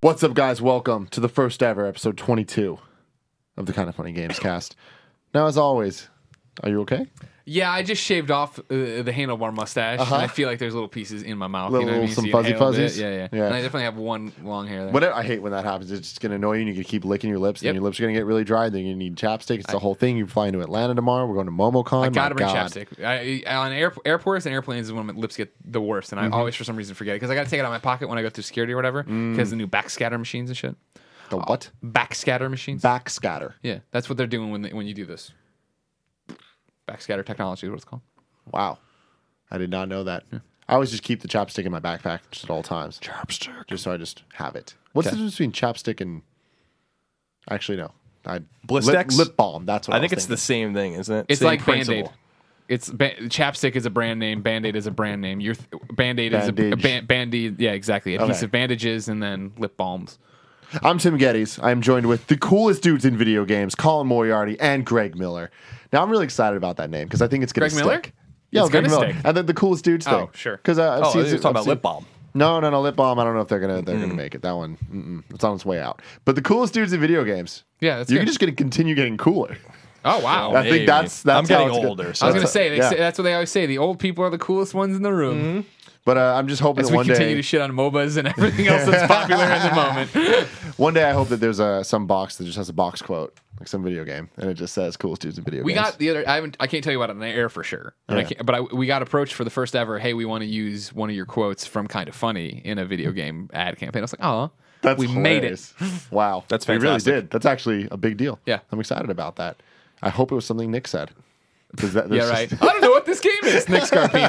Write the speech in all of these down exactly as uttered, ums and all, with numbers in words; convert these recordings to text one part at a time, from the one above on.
What's up, guys? Welcome to the first ever episode twenty-two of the Kind of Funny Games cast. Now, as always, are you okay? Yeah, I just shaved off uh, the handlebar mustache, Uh-huh. and I feel like there's little pieces in my mouth. Little- you know what I mean? some So you fuzzy inhale a bit. fuzzies? Yeah, yeah, Yeah. And I definitely have one long hair there. Whatever. I hate when that happens. It's just going to annoy you, and you can keep licking your lips, Yep. and your lips are going to get really dry, and then you need chapstick. It's the whole thing. You're flying to Atlanta tomorrow. We're going to MomoCon. I gotta My bring God. chapstick. I, on air, airports and airplanes is when my lips get the worst, and I Mm-hmm. always, for some reason, forget it because I gotta take it out of my pocket when I go through security or whatever because the new backscatter machines and shit. The what? Backscatter machines. Backscatter. yeah, that's what they're doing when they, when you do this. Backscatter technology is what it's called. Wow. I did not know that. I always just keep the chapstick in my backpack just at all times. Chapstick. Just so I just have it. What's Okay. the difference between chapstick and... Actually, no. I... Blistex? Lip, lip balm. That's what I, I think was it's the thinking. same thing, isn't it? It's Same like principle. Band-Aid. It's ba- chapstick is a brand name. Band-Aid is a brand name. Your th- Band-Aid is a, a Bandage. ba- Band-Aid. Yeah, exactly. Adhesive Okay. bandages and then lip balms. I'm Tim Geddes. I am joined with the coolest dudes in video games, Colin Moriarty and Greg Miller. Now, I'm really excited about that name because I think it's going to Greg stick. Miller? Yeah, It's Greg gonna Miller. stick. And then the coolest dudes thing. Oh, sure. Because uh, I've Oh, seen, you're talking I've about seen- lip balm. No, no, no, lip balm. I don't know if they're gonna they're gonna make it. That one, mm-mm, it's on its way out. But the coolest dudes in video games. Yeah, that's you're good. just gonna continue getting cooler. Oh, wow. I think Maybe. that's- that's I'm how getting it's gonna- older. I was So going to That's- say, they yeah. say, that's what they always say. The old people are the coolest ones in the room. But uh, I'm just hoping As that we one continue day, to shit on MOBAs and everything else that's popular in the moment. one day I hope that there's a some box that just has a box quote, like some video game, and it just says "coolest dudes in video We games." got the other. I haven't. I can't tell you about it on the air for sure. And I Yeah. can't, but I, we got approached for the first ever. Hey, we want to use one of your quotes from Kind of Funny in a video game ad campaign. I was like, oh, That's we hilarious. made it. Wow, That's We really fantastic. did. That's actually a big deal. Yeah. I'm excited about that. I hope it was something Nick said. 'Cause that- Yeah, there's right. just- I don't know what this game is. Nick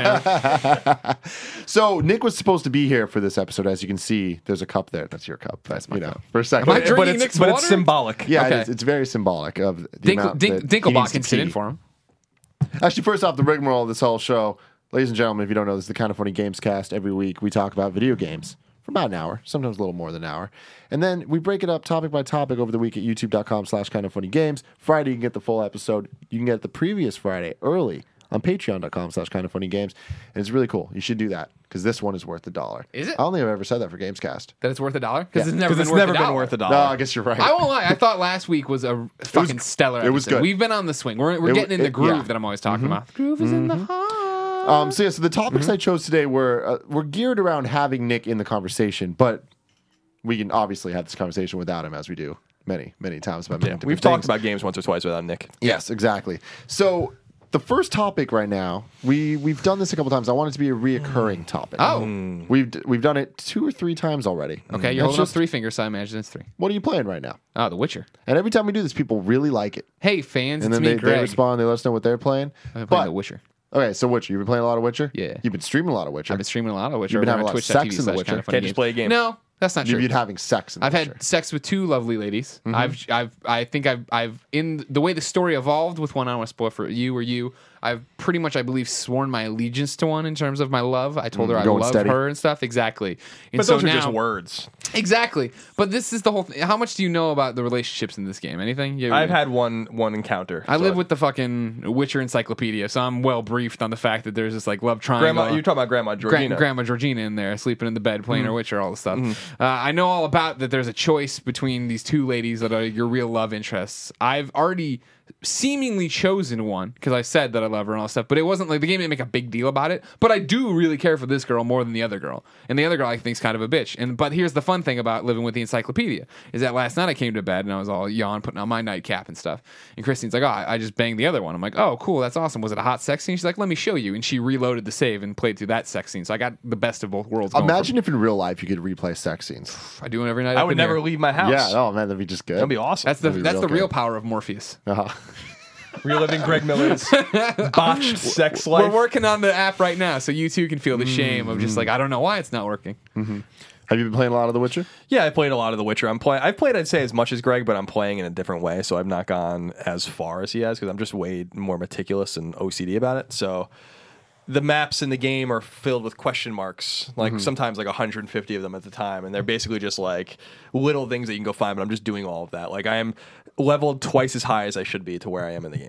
Scarpino. So Nick was supposed to be here for this episode. As you can see, there's a cup there. That's your cup. That's my you know, cup. for a second. Am I but, drinking it's, Nick's but water? it's symbolic. Yeah, Okay. it is, it's very symbolic of the Dink, amount Dink, that he Dinklebot needs to can sit in pee. for him. Actually, first off, the rigmarole of this whole show, ladies and gentlemen, if you don't know, this is the Kind of Funny Games cast. Every week we talk about video games for about an hour, sometimes a little more than an hour. And then we break it up topic by topic over the week at youtube.com slash kind of funny games. Friday, you can get the full episode. You can get it the previous Friday early on patreon.com slash kind of funny games. And it's really cool. You should do that because this one is worth a dollar. Is it? I don't think I've ever said that for Gamescast. That it's worth a dollar? Because Yeah. it's never Because been it's worth never a been dollar. worth a No, dollar. I guess you're right. I won't lie. I thought last week was a fucking was- stellar it was episode. good. We've been on the swing. We're, we're It- getting in the it- groove yeah. that I'm always talking about. The groove is in the heart. Um, so yeah, so the topics I chose today were uh, were geared around having Nick in the conversation, but we can obviously have this conversation without him, as we do many, many times about many Yeah, different we've things. talked about games once or twice without Nick. Yes, exactly. So the first topic right now, we we've done this a couple times. I want it to be a reoccurring topic. Oh. we've d- we've done it two or three times already. Okay, you're That's holding up just- three fingers, so I imagine it's three. What are you playing right now? Oh, The Witcher. And every time we do this, people really like it, Hey, fans, and it's then me, they, they Greg. respond. They let us know what they're playing. I've been But playing The Witcher. okay, so Witcher, you've been playing a lot of Witcher. Yeah. You've been streaming a lot of Witcher. I've been streaming a lot of Witcher. You've been over having on a lot of twitch dot t v sex in The slash Witcher. Kind of Funny Can't just Games. play a game. No, that's not You've true. been having sex. In the I've Witcher. had sex with two lovely ladies. Mm-hmm. I've, I've, I think I've, I've, in the way the story evolved with one, I don't want to spoil for you or you. I've pretty much, I believe, sworn my allegiance to one in terms of my love. I told her I going love steady. her and stuff. Exactly. And But so those are now, just words. Exactly. But this is the whole thing. How much do you know about the relationships in this game? Anything? You, I've had one one encounter. I so live with the fucking Witcher encyclopedia, so I'm well briefed on the fact that there's this like love triangle. Grandma. You're talking about Grandma Gra- Georgina. Grandma Georgina in there, sleeping in the bed, playing her Mm-hmm. Witcher, all the stuff. Uh, I know all about that. There's a choice between these two ladies that are your real love interests. I've already seemingly chosen one because I said that I love her and all that stuff, but it wasn't like the game didn't make a big deal about it. But I do really care for this girl more than the other girl, and the other girl I think's kind of a bitch. And but here's the fun thing about living with the encyclopedia is that last night I came to bed and I was all yawn, putting on my nightcap and stuff, and Christine's like, "Oh, I I just banged the other one." I'm like, "Oh, cool, that's awesome. Was it a hot sex scene?" She's like, "Let me show you," and she reloaded the save and played through that sex scene. So I got the best of both worlds. Going Imagine if in real life you could replay sex scenes. for- I do it every night. I up would in never here. leave my house. Yeah, oh man, that'd be just good. That'd be awesome. That's the That'd be that's real the real good. power of Morpheus. Uh-huh. reliving Greg Miller's botched sex life. We're working on the app right now, so you too can feel the shame of just like I don't know why it's not working. Have you been playing a lot of The Witcher? Yeah, I played a lot of The Witcher. I'm playing. I've played, I'd say, as much as Greg, but I'm playing in a different way. So I've not gone as far as he has because I'm just way more meticulous and O C D about it. So the maps in the game are filled with question marks, like sometimes like one hundred fifty of them at the time, and they're basically just like little things that you can go find. But I'm just doing all of that. Like I am leveled twice as high as I should be to where I am in the game.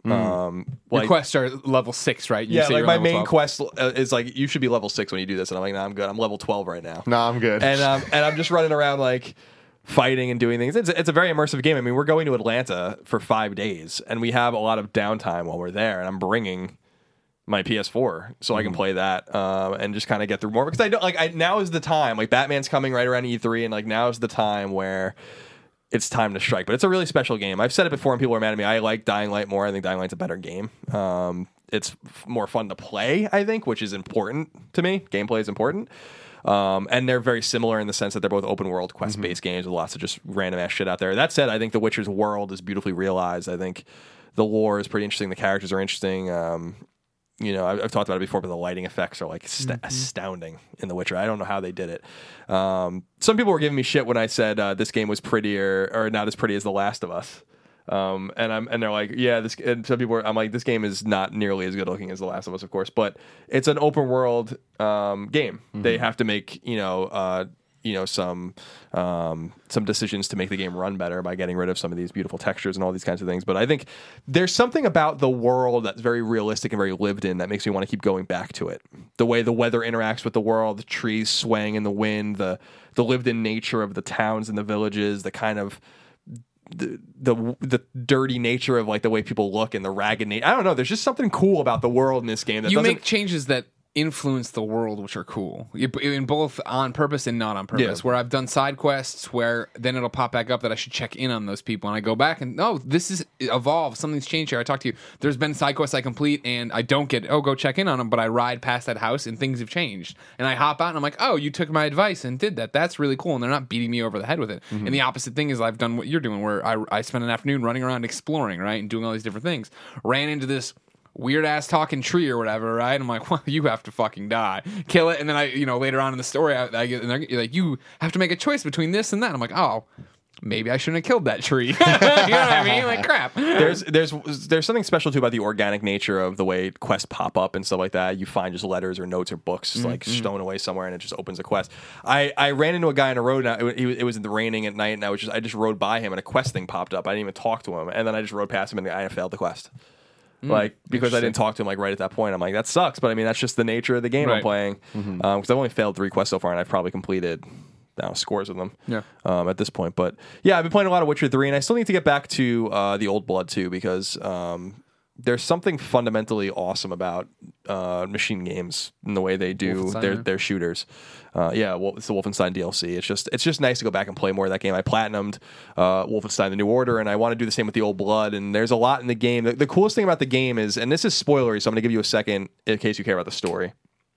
Um, Your like, quests are level six, right? You yeah, say like you're my level main twelve. quest uh, is like you should be level six when you do this, and I'm like, nah, I'm good. I'm level twelve right now. No, I'm good. and um, and I'm just running around like fighting and doing things. It's it's a very immersive game. I mean, we're going to Atlanta for five days, and we have a lot of downtime while we're there. And I'm bringing my P S four so I can play that um, and just kind of get through more because I don't like. I now is the time. Like Batman's coming right around E three, and like now is the time where it's time to strike. But it's a really special game. I've said it before, and people are mad at me. I like Dying Light more. I think Dying Light's a better game. Um, it's f- more fun to play, I think, which is important to me. Gameplay is important. Um, and they're very similar in the sense that they're both open world quest based games with lots of just random ass shit out there. That said, I think The Witcher's world is beautifully realized. I think the lore is pretty interesting. The characters are interesting. Um, you know, I've, I've talked about it before, but the lighting effects are like st- astounding in The Witcher. I don't know how they did it. Um, some people were giving me shit when I said uh, this game was prettier or not as pretty as The Last of Us. Um, and I'm and they're like, yeah, this. And some people, are, I'm like, this game is not nearly as good looking as The Last of Us, of course, but it's an open world um, game. Mm-hmm. They have to make you know, uh, you know, some um, some decisions to make the game run better by getting rid of some of these beautiful textures and all these kinds of things. But I think there's something about the world that's very realistic and very lived in that makes me want to keep going back to it. The way the weather interacts with the world, the trees swaying in the wind, the the lived in nature of the towns and the villages, the kind of The, the the dirty nature of like the way people look and the ragged nature. I don't know. There's just something cool about the world in this game that You doesn't make changes that influence the world, which are cool, You- in both on purpose and not on purpose. Yeah. Where I've done side quests where then it'll pop back up that I should check in on those people, and I go back and no, this is evolved. Something's changed here. I talk to you. There's been side quests I complete and I don't get oh go check in on them, but I ride past that house and things have changed, and I hop out and I'm like, oh, you took my advice and did that. That's really cool, and they're not beating me over the head with it. Mm-hmm. And the opposite thing is I've done what you're doing, where I I spent an afternoon running around exploring, right, and doing all these different things. Ran into this weird ass talking tree or whatever, right? I'm like, well, you have to fucking die, kill it, and then I, you know, later on in the story, I, I get and they're like, you have to make a choice between this and that. I'm like, oh, maybe I shouldn't have killed that tree. You know what I mean? Like, crap. there's there's there's something special too about the organic nature of the way quests pop up and stuff like that. You find just letters or notes or books Mm-hmm. like stowed away somewhere, and it just opens a quest. I, I ran into a guy on a road. And I, it, it was raining at night, and I was just I just rode by him, and a quest thing popped up. I didn't even talk to him, and then I just rode past him, and I failed the quest. Like because I didn't talk to him like right at that point. I'm like, that sucks, but I mean that's just the nature of the game I'm Right. playing. Because um, I've only failed three quests so far, and I've probably completed now scores of them. Yeah. Um, at this point, but yeah, I've been playing a lot of Witcher three, and I still need to get back to uh, the Old Blood too because um, there's something fundamentally awesome about uh, machine games in the way they do Wolfenstein, their yeah. their shooters. Uh, yeah, well, it's the Wolfenstein D L C. It's just it's just nice to go back and play more of that game. I platinumed uh, Wolfenstein: The New Order, and I want to do the same with the Old Blood. And there's a lot in the game. The, the coolest thing about the game is, and this is spoilery, so I'm going to give you a second in case you care about the story.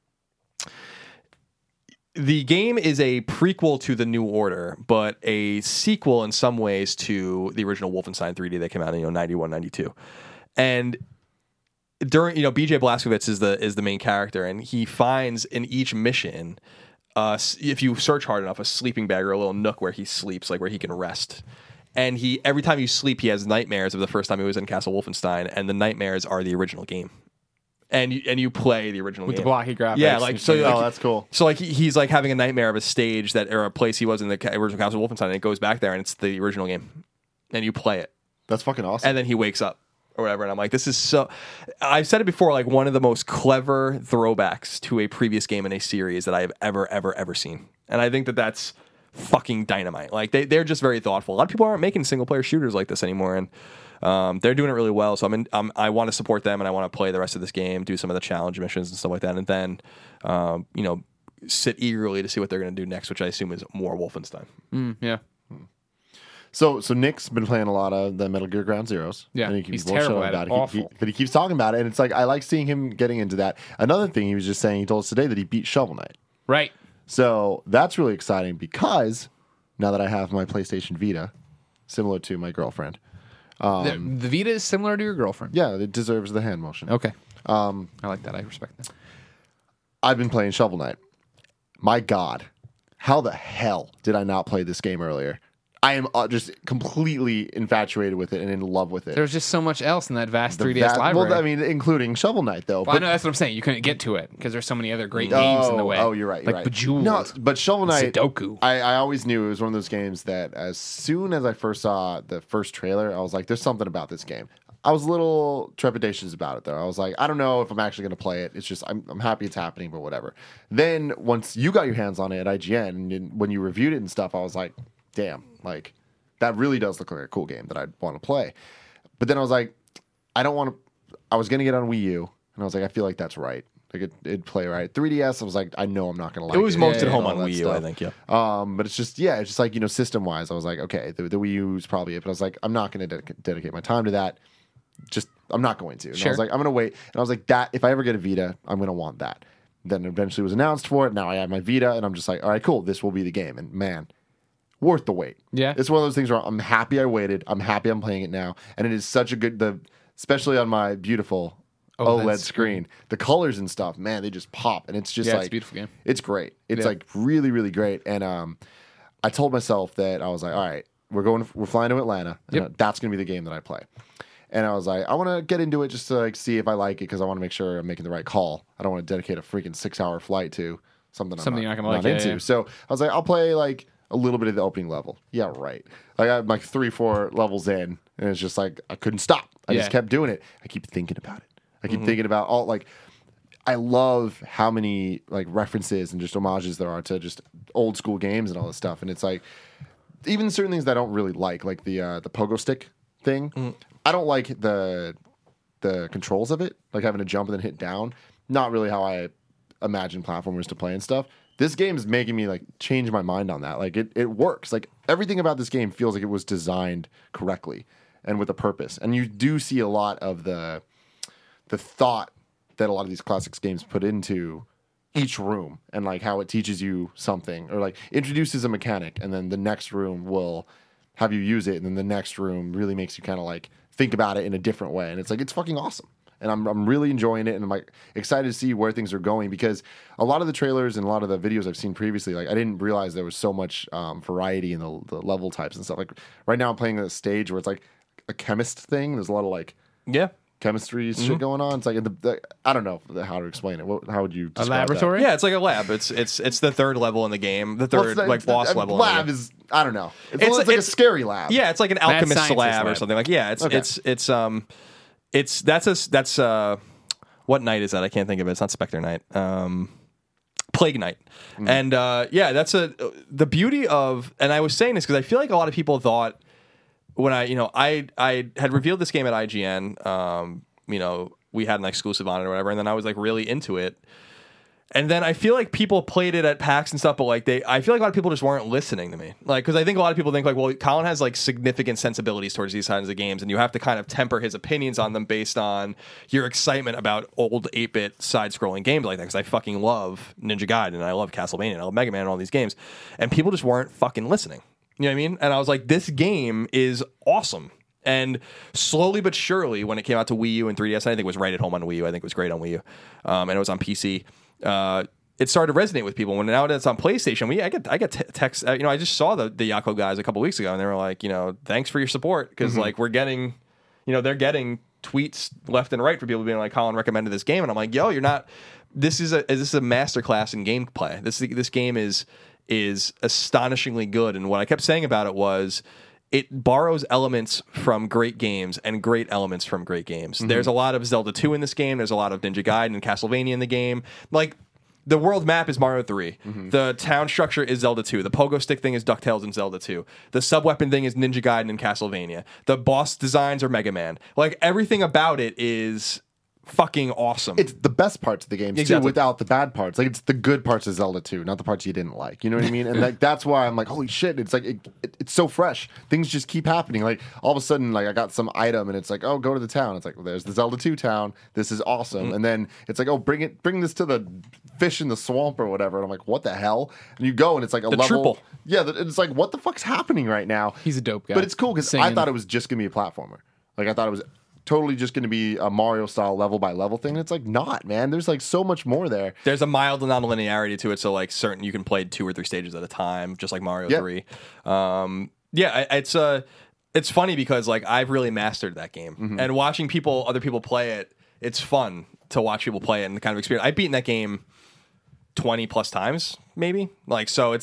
The game is a prequel to The New Order, but a sequel in some ways to the original Wolfenstein three D that came out in you know ninety-one, ninety-two. And during you know B J Blazkowicz is the is the main character, and he finds in each mission, uh, if you search hard enough, a sleeping bag or a little nook where he sleeps, like where he can rest. And he every time you sleep, he has nightmares of the first time he was in Castle Wolfenstein, and the nightmares are the original game. And you, and you play the original With game. the blocky graphics. Yeah, like so. Oh, Like, that's cool. so like he, he's like having a nightmare of a stage that or a place he was in the ca- original Castle Wolfenstein, and it goes back there, and it's the original game, and you play it, That's fucking awesome. and then he wakes up or whatever, and I'm like, this is so. I've said it before, like one of the most clever throwbacks to a previous game in a series that I have ever, ever, ever seen, and I think that that's fucking dynamite. Like they they're just very thoughtful. A lot of people aren't making single player shooters like this anymore, and. Um, they're doing it really well, so I'm in, I'm, I want to support them, and I want to play the rest of this game, do some of the challenge missions and stuff like that, and then, um, you know, sit eagerly to see what they're going to do next, which I assume is more Wolfenstein. Mm, yeah. So, so Nick's been playing a lot of the Metal Gear Ground Zeroes. Yeah, and he keeps he's terrible bullshitting at it. about He- Awful. he- but he keeps talking about it, and it's like I like seeing him getting into that. Another thing he was just saying, he told us today that he beat Shovel Knight. Right. So that's really exciting because now that I have my PlayStation Vita, similar to my girlfriend, the, the Vita is similar to your girlfriend. yeah, it deserves the hand motion. Okay. Um, I like that. I respect that. I've been playing Shovel Knight. My God, how the hell did I not play this game earlier? I am uh, just completely infatuated with it and in love with it. There's just so much else in that vast The three D S va- library. Well, I mean, including Shovel Knight, though. Well, I know that's what I'm saying. You couldn't get to it because there's so many other great games in the way. Oh, you're right. You're like right. Bejeweled. No, but Shovel Knight, Sudoku. I, I always knew it was one of those games that as soon as I first saw the first trailer, I was like, "There's something about this game." I was a little trepidatious about it though. I was like, I don't know if I'm actually going to play it. It's just I'm, I'm happy it's happening, but whatever. Then once you got your hands on it at I G N and you, when you reviewed it and stuff, I was like, damn, like that really does look like a cool game that I'd want to play. But then I was like, I don't want to. I was going to get on Wii U, and I was like, I feel like that's right. Like it, it'd play right. three D S, I was like, I know I'm not going to like it. It was most yeah, at home and on all Wii that U, stuff. I think, yeah. Um, but it's just, yeah, it's just like, you know, system wise, I was like, okay, the, the Wii U is probably it. But I was like, I'm not going to dedica- dedicate my time to that. Just, I'm not going to. And Sure. I was like, I'm going to wait. And I was like, that, if I ever get a Vita, I'm going to want that. Then eventually was announced for it. Now I have my Vita, and I'm just like, all right, cool, this will be the game. And man, worth the wait. Yeah. It's one of those things where I'm happy I waited. I'm happy I'm playing it now. And it is such a good, the especially on my beautiful OLED OLED screen. The colors and stuff, man, they just pop. And it's just Yeah, like, it's a beautiful game. It's great. It's Yeah. like really, really great. And um, I told myself that I was like, all right, we're going, we're flying to Atlanta. And Yep. that's going to be the game that I play. And I was like, I want to get into it just to like see if I like it because I want to make sure I'm making the right call. I don't want to dedicate a freaking six hour flight to something, Something I'm you're not, not gonna not like, yeah, into. yeah. So I was like, I'll play like a little bit of the opening level. Yeah, right. Like I'm like three, four levels in, and it's just like I couldn't stop. I Yeah. just kept doing it. I keep thinking about it. I keep thinking about all like. I love how many like references and just homages there are to just old school games and all this stuff. And it's like even certain things that I don't really like, like the uh, the pogo stick thing. Mm. I don't like the the controls of it, like having to jump and then hit down. Not really how I imagine platformers to play and stuff. This game is making me like change my mind on that. Like it, it works. Like everything about this game feels like it was designed correctly and with a purpose. And you do see a lot of the the thought that a lot of these classics games put into each room and like how it teaches you something or like introduces a mechanic and then the next room will have you use it and then the next room really makes you kind of like think about it in a different way. And it's like, it's fucking awesome. And I'm I'm really enjoying it and I'm like excited to see where things are going because a lot of the trailers and a lot of the videos I've seen previously, like I didn't realize there was so much um, variety in the, the level types and stuff. Like right now I'm playing a stage where it's like a chemist thing. There's a lot of like Yeah. chemistry shit going on. It's like the, the I don't know how to explain it. What, how would you A describe laboratory? Yeah, it's like a lab. It's it's it's the third level in the game. The That? Well, third it's the- like boss the- level. in the Lab game. is I don't know. It's, It's- almost like it's- a scary lab. Yeah, it's like an alchemist scientist lab or lab. something. Like yeah, it's Okay. it's it's um it's that's a that's uh what night is that? I can't think of it. It's not Spectre Night. Um Plague Night. Mm. And uh yeah, that's a the beauty of and I was saying this because I feel like a lot of people thought when I, you know, I I had revealed this game at I G N, um, you know, we had an exclusive on it or whatever, and then I was like really into it. And then I feel like people played it at PAX and stuff, but like they, I feel like a lot of people just weren't listening to me. Like, because I think a lot of people think like, well, Colin has like significant sensibilities towards these kinds of games, and you have to kind of temper his opinions on them based on your excitement about old eight-bit side-scrolling games like that. Because I fucking love Ninja Gaiden, and I love Castlevania, and I love Mega Man, and all these games, and people just weren't fucking listening. You know what I mean? And I was like, this game is awesome. And slowly but surely, when it came out to Wii U and three D S, I think it was right at home on Wii U. I think it was great on Wii U, um, and it was on P C. Uh, it started to resonate with people. When now that it's on PlayStation, we I get I get t- texts. Uh, you know, I just saw the the Yako guys a couple weeks ago, and they were like, you know, thanks for your support because Mm-hmm. like we're getting, you know, they're getting tweets left and right for people being like, Colin recommended this game, and I'm like, yo, you're not. This is a this is a masterclass in gameplay. This this game is is astonishingly good, and what I kept saying about it was, it borrows elements from great games and great elements from great games. Mm-hmm. There's a lot of Zelda two in this game. There's a lot of Ninja Gaiden and Castlevania in the game. Like, the world map is Mario three. Mm-hmm. The town structure is Zelda two. The pogo stick thing is DuckTales and Zelda two. The sub-weapon thing is Ninja Gaiden and Castlevania. The boss designs are Mega Man. Like, everything about it is fucking awesome. It's the best parts of the games Exactly. too, without the bad parts. Like it's the good parts of Zelda two, not the parts you didn't like. You know what I mean? And like that's why I'm like, holy shit! It's like it, it, it's so fresh. Things just keep happening. Like all of a sudden, like I got some item, and it's like, oh, go to the town. It's like, well, there's the Zelda two town. This is awesome. Mm-hmm. And then it's like, oh, bring it, bring this to the fish in the swamp or whatever. And I'm like, what the hell? And you go, and it's like a The level. triple. Yeah, it's like, what the fuck's happening right now? He's a dope guy. But it's cool because I Singing. thought it was just gonna be a platformer. Like I thought it was totally just going to be a Mario style level by level thing. It's like not, man. There's like so much more there. There's a mild non-linearity to it, so like certain you can play two or three stages at a time, just like Mario Yep. three. Um, yeah, I- it's uh, it's funny because like I've really mastered that game, Mm-hmm. and watching people, other people play it, it's fun to watch people play it and the kind of experience. I've beaten that game twenty plus times, maybe. Like so, it's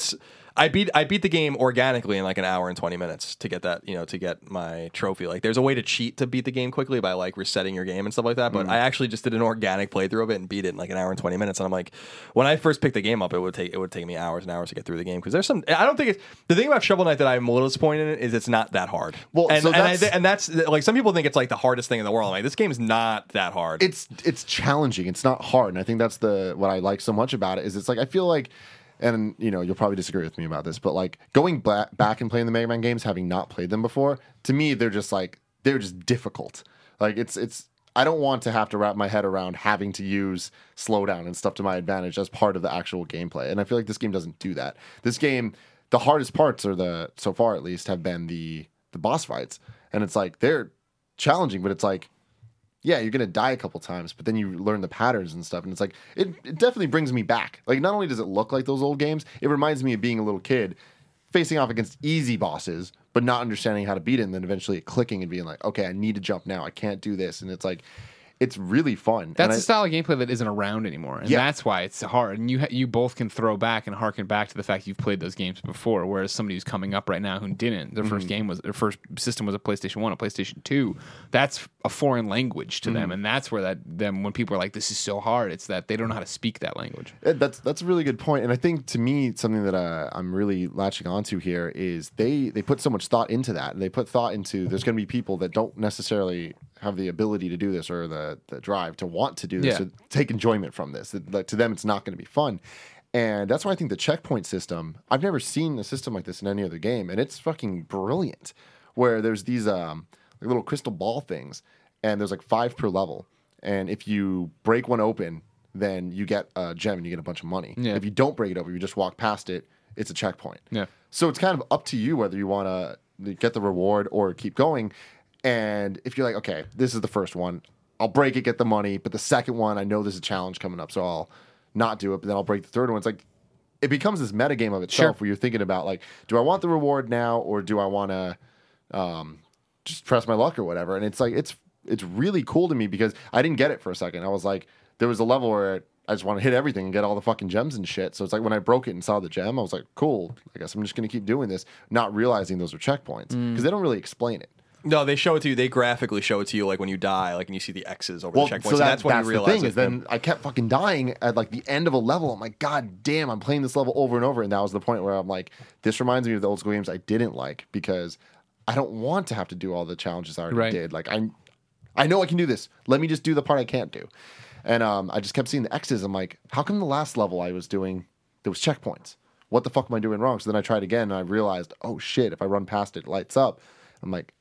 I beat I beat the game organically in like an hour and twenty minutes to get that, you know, to get my trophy. Like there's a way to cheat to beat the game quickly by like resetting your game and stuff like that. But mm. I actually just did an organic playthrough of it and beat it in like an hour and twenty minutes. And I'm like, when I first picked the game up, it would take it would take me hours and hours to get through the game because there's some. I don't think it's the thing about Shovel Knight that I'm a little disappointed in is it's not that hard. Well, and so and, that's, I, and that's like some people think it's like the hardest thing in the world. I'm like this game is not that hard. It's it's challenging. It's not hard, and I think that's the what I like so much about it is it's like I feel like. And, you know, you'll probably disagree with me about this, but, like, going ba- back and playing the Mega Man games, having not played them before, to me, they're just, like, they're just difficult. Like, it's, it's, I don't want to have to wrap my head around having to use slowdown and stuff to my advantage as part of the actual gameplay. And I feel like this game doesn't do that. This game, the hardest parts are the, so far at least, have been the, the boss fights. And it's, like, they're challenging, but it's, like, yeah, you're going to die a couple times, but then you learn the patterns and stuff. And it's like, it, it definitely brings me back. Like, not only does it look like those old games, it reminds me of being a little kid facing off against easy bosses, but not understanding how to beat it. And then eventually it clicking and being like, okay, I need to jump now. I can't do this. And it's like, it's really fun. That's and a I, style of gameplay that isn't around anymore, and Yeah. that's why it's hard. And you ha- you both can throw back and harken back to the fact you've played those games before. Whereas somebody who's coming up right now who didn't, their first game was their first system was a PlayStation One, a PlayStation Two. That's a foreign language to them, and that's where that them when people are like, "This is so hard," it's that they don't know how to speak that language. Yeah, That's that's a really good point, and I think to me something that uh, I'm really latching onto here is they they put so much thought into that, and they put thought into there's going to be people that don't necessarily have the ability to do this or the the drive to want to do this, Yeah. to take enjoyment from this. That, like, to them, it's not going to be fun, and that's why I think the checkpoint system. I've never seen a system like this in any other game, and it's fucking brilliant. Where there's these um like little crystal ball things, and there's like five per level, and if you break one open, then you get a gem and you get a bunch of money. Yeah. If you don't break it open, you just walk past it, it's a checkpoint. Yeah. So it's kind of up to you whether you want to get the reward or keep going. And if you're like, okay, this is the first one, I'll break it, get the money, but the second one, I know there's a challenge coming up, so I'll not do it, but then I'll break the third one. It's like, it becomes this meta game of itself Sure. where you're thinking about, like, do I want the reward now or do I want to um, just press my luck or whatever? And it's like, it's it's really cool to me because I didn't get it for a second. I was like, there was a level where I just want to hit everything and get all the fucking gems and shit. So it's like when I broke it and saw the gem, I was like, cool, I guess I'm just going to keep doing this, not realizing those are checkpoints because they don't really explain it. No, they show it to you. They graphically show it to you, like when you die, like and you see the X's over Well, the checkpoints. so and that, that's when that's you the realize thing it. is then I kept fucking dying at like the end of a level. I'm like, God damn, I'm playing this level over and over. And that was the point where I'm like, this reminds me of the old school games I didn't like because I don't want to have to do all the challenges I already Right. did. Like I, I know I can do this. Let me just do the part I can't do. And um, I just kept seeing the X's. I'm like, how come the last level I was doing there was checkpoints? What the fuck am I doing wrong? So then I tried again and I realized, oh shit, if I run past it, it lights up. I'm like,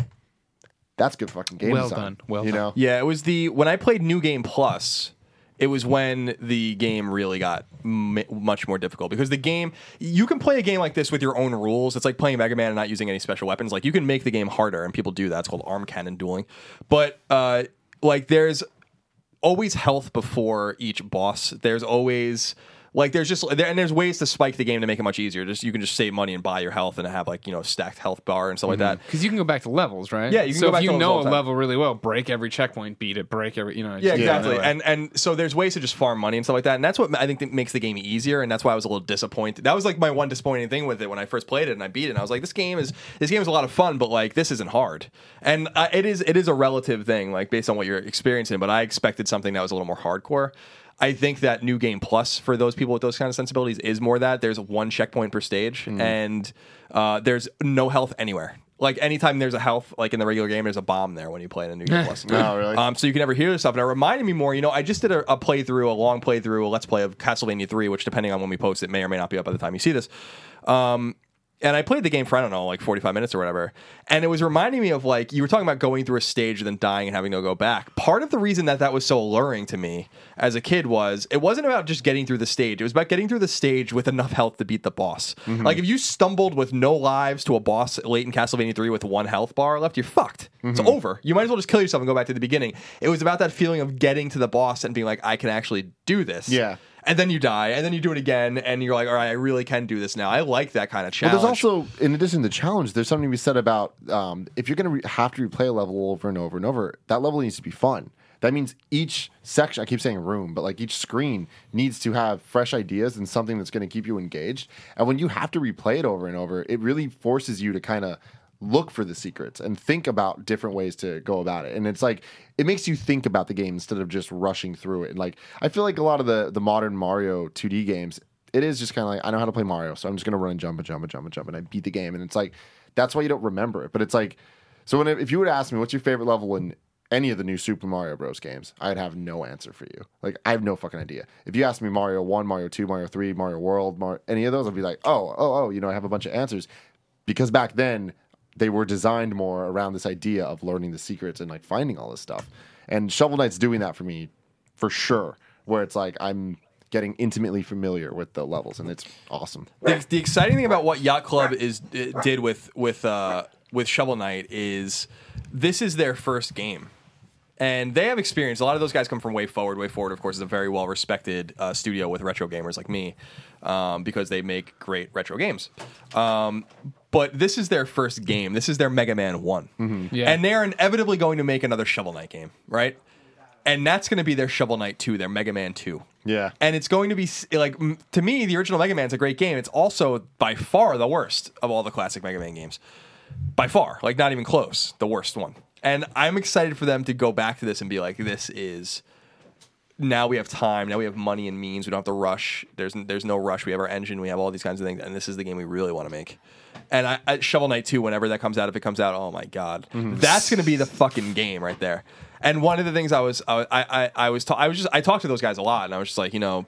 that's good fucking game Well design. done. Well you done. know? Yeah, it was the when I played New Game Plus. It was when the game really got m- much more difficult because the game you can play a game like this with your own rules. It's like playing Mega Man and not using any special weapons. Like you can make the game harder, and people do that. It's called arm cannon dueling. But uh, like there's always health before each boss. There's always like there's just there, and there's ways to spike the game to make it much easier. Just you can just save money and buy your health and have like you know stacked health bar and stuff like that. Because you can go back to levels, right? Yeah, you can so go back if to you levels all know the a time. level really well, break every checkpoint, beat it, break every, you know. Yeah, just do it exactly. that way. And and so there's ways to just farm money and stuff like that. And that's what I think that makes the game easier. And that's why I was a little disappointed. That was like my one disappointing thing with it when I first played it and I beat it. And I was like, this game is this game is a lot of fun, but like this isn't hard. And uh, it is it is a relative thing, like based on what you're experiencing. But I expected something that was a little more hardcore. I think that New Game Plus for those people with those kind of sensibilities is more that there's one checkpoint per stage and uh, there's no health anywhere. Like anytime there's a health, like in the regular game, there's a bomb there when you play in a New Game Plus. Oh, really? Um, so you can never hear this stuff. And it reminded me more, you know, I just did a, a playthrough, a long playthrough, a Let's Play of Castlevania three, which depending on when we post it may or may not be up by the time you see this. Um, And I played the game for, I don't know, like forty-five minutes or whatever. And it was reminding me of, like, you were talking about going through a stage and then dying and having to go back. Part of the reason that that was so alluring to me as a kid was it wasn't about just getting through the stage. It was about getting through the stage with enough health to beat the boss. Mm-hmm. Like, if you stumbled with no lives to a boss late in Castlevania three with one health bar left, you're fucked. Mm-hmm. It's over. You might as well just kill yourself and go back to the beginning. It was about that feeling of getting to the boss and being like, I can actually do this. Yeah. And then you die, and then you do it again, and you're like, all right, I really can do this now. I like that kind of challenge. Well, there's also, in addition to the challenge, there's something to be said about um, if you're going to re- have to replay a level over and over and over, that level needs to be fun. that means each section, I keep saying room, but like each screen needs to have fresh ideas and something that's going to keep you engaged. And when you have to replay it over and over, it really forces you to kind of look for the secrets and think about different ways to go about it. And it's like, it makes you think about the game instead of just rushing through it. And like, I feel like a lot of the, the modern Mario two D games, it is just kind of like, I know how to play Mario, so I'm just going to run and jump and jump and jump and jump and I beat the game. And it's like, that's why you don't remember it. But it's like, so when it, if you would ask me, what's your favorite level in any of the new Super Mario Bros. Games, I'd have no answer for you. Like, I have no fucking idea. If you ask me Mario one, Mario two, Mario three, Mario World, Mar- any of those, I'd be like, oh, oh, oh, you know, I have a bunch of answers. Because back then, they were designed more around this idea of learning the secrets and like finding all this stuff. And Shovel Knight's doing that for me for sure, where it's like I'm getting intimately familiar with the levels, and it's awesome. The, the exciting thing about what Yacht Club is did with with uh, with Shovel Knight is this is their first game. And they have experience. A lot of those guys come from Way Forward. Way Forward, of course, is a very well-respected uh, studio with retro gamers like me um, because they make great retro games. Um, but this is their first game. This is their Mega Man one. Mm-hmm. Yeah. And they're inevitably going to make another Shovel Knight game, right? And that's going to be their Shovel Knight two, their Mega Man two. Yeah. And it's going to be, like, to me, the original Mega Man's a great game. It's also by far the worst of all the classic Mega Man games. By far. Like, not even close. The worst one. And I'm excited for them to go back to this and be like, this is, now we have time, now we have money and means, we don't have to rush, there's there's no rush, we have our engine, we have all these kinds of things, and this is the game we really want to make. And I, I, Shovel Knight two, whenever that comes out, if it comes out, oh my god, mm-hmm. that's going to be the fucking game right there. And one of the things I was, I, I, I was, ta- I was just, I talked to those guys a lot, and I was just like, you know,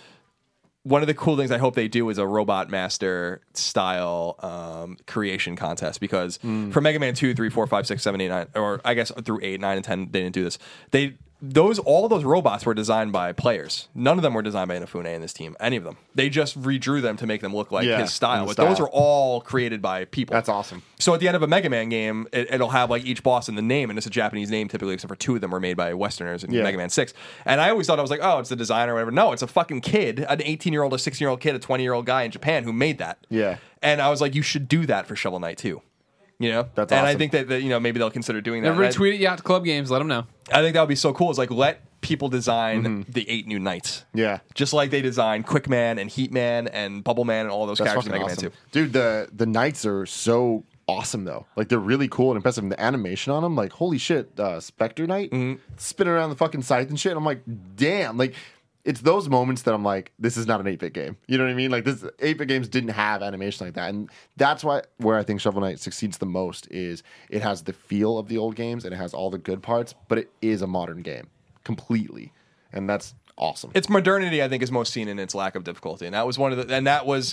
one of the cool things I hope they do is a Robot Master style um, creation contest, because mm. for Mega Man two, three, four, five, six, seven, eight, nine, or I guess through eight, nine, and ten, they didn't do this. They those all those robots were designed by players. None of them were designed by Inafune in this team. Any of them. They just redrew them to make them look like yeah, his style. But style. those are all created by people. That's awesome. So at the end of a Mega Man game, it, it'll have like each boss in the name, and it's a Japanese name typically, except for two of them were made by Westerners in yeah. Mega Man six. And I always thought I was like, oh, it's the designer or whatever. No, it's a fucking kid, an eighteen-year-old, a sixteen-year-old kid, a twenty-year-old guy in Japan who made that. Yeah. And I was like, you should do that for Shovel Knight too. You know? That's and awesome. I think that, that, you know, maybe they'll consider doing that. Never retweet at Yacht Club Games, let them know. I think that would be so cool. Is like, let people design mm-hmm. the eight new knights. Yeah. Just like they designed Quick Man and Heat Man and Bubble Man and all those That's characters in Mega awesome. Man two. Dude, the, the knights are so awesome, though. Like, they're really cool and impressive. And the animation on them, like, holy shit, uh, Spectre Knight mm-hmm. spinning around the fucking scythe and shit. I'm like, damn. Like, it's those moments that I'm like, this is not an eight-bit game. You know what I mean? Like, this eight-bit games didn't have animation like that. And that's why where I think Shovel Knight succeeds the most is it has the feel of the old games and it has all the good parts, but it is a modern game completely. And that's awesome. Its modernity, I think, is most seen in its lack of difficulty. And that was one of the, and that was,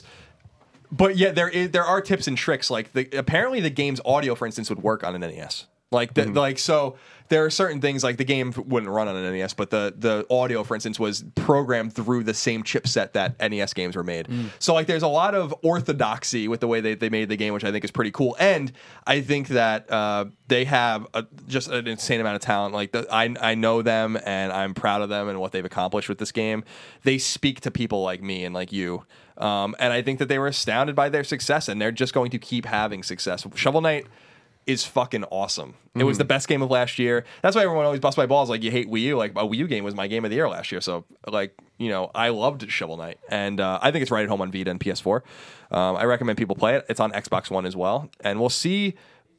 but yeah, there is, there are tips and tricks. Like, the, apparently the game's audio, for instance, would work on an N E S. Like, the, mm-hmm. like so there are certain things, like the game wouldn't run on an N E S, but the, the audio, for instance, was programmed through the same chipset that N E S games were made. Mm. So, like, there's a lot of orthodoxy with the way they, they made the game, which I think is pretty cool. And I think that uh, they have a, just an insane amount of talent. Like, the, I, I know them, and I'm proud of them and what they've accomplished with this game. They speak to people like me and like you. Um, and I think that they were astounded by their success, and they're just going to keep having success. Shovel Knight is fucking awesome. Mm-hmm. It was the best game of last year. That's why everyone always busts my balls like, you hate Wii U. Like, a Wii U game was my game of the year last year. So, like, you know, I loved Shovel Knight. And uh, I think it's right at home on Vita and P S four. Um, I recommend people play it. It's on Xbox One as well. And we'll see.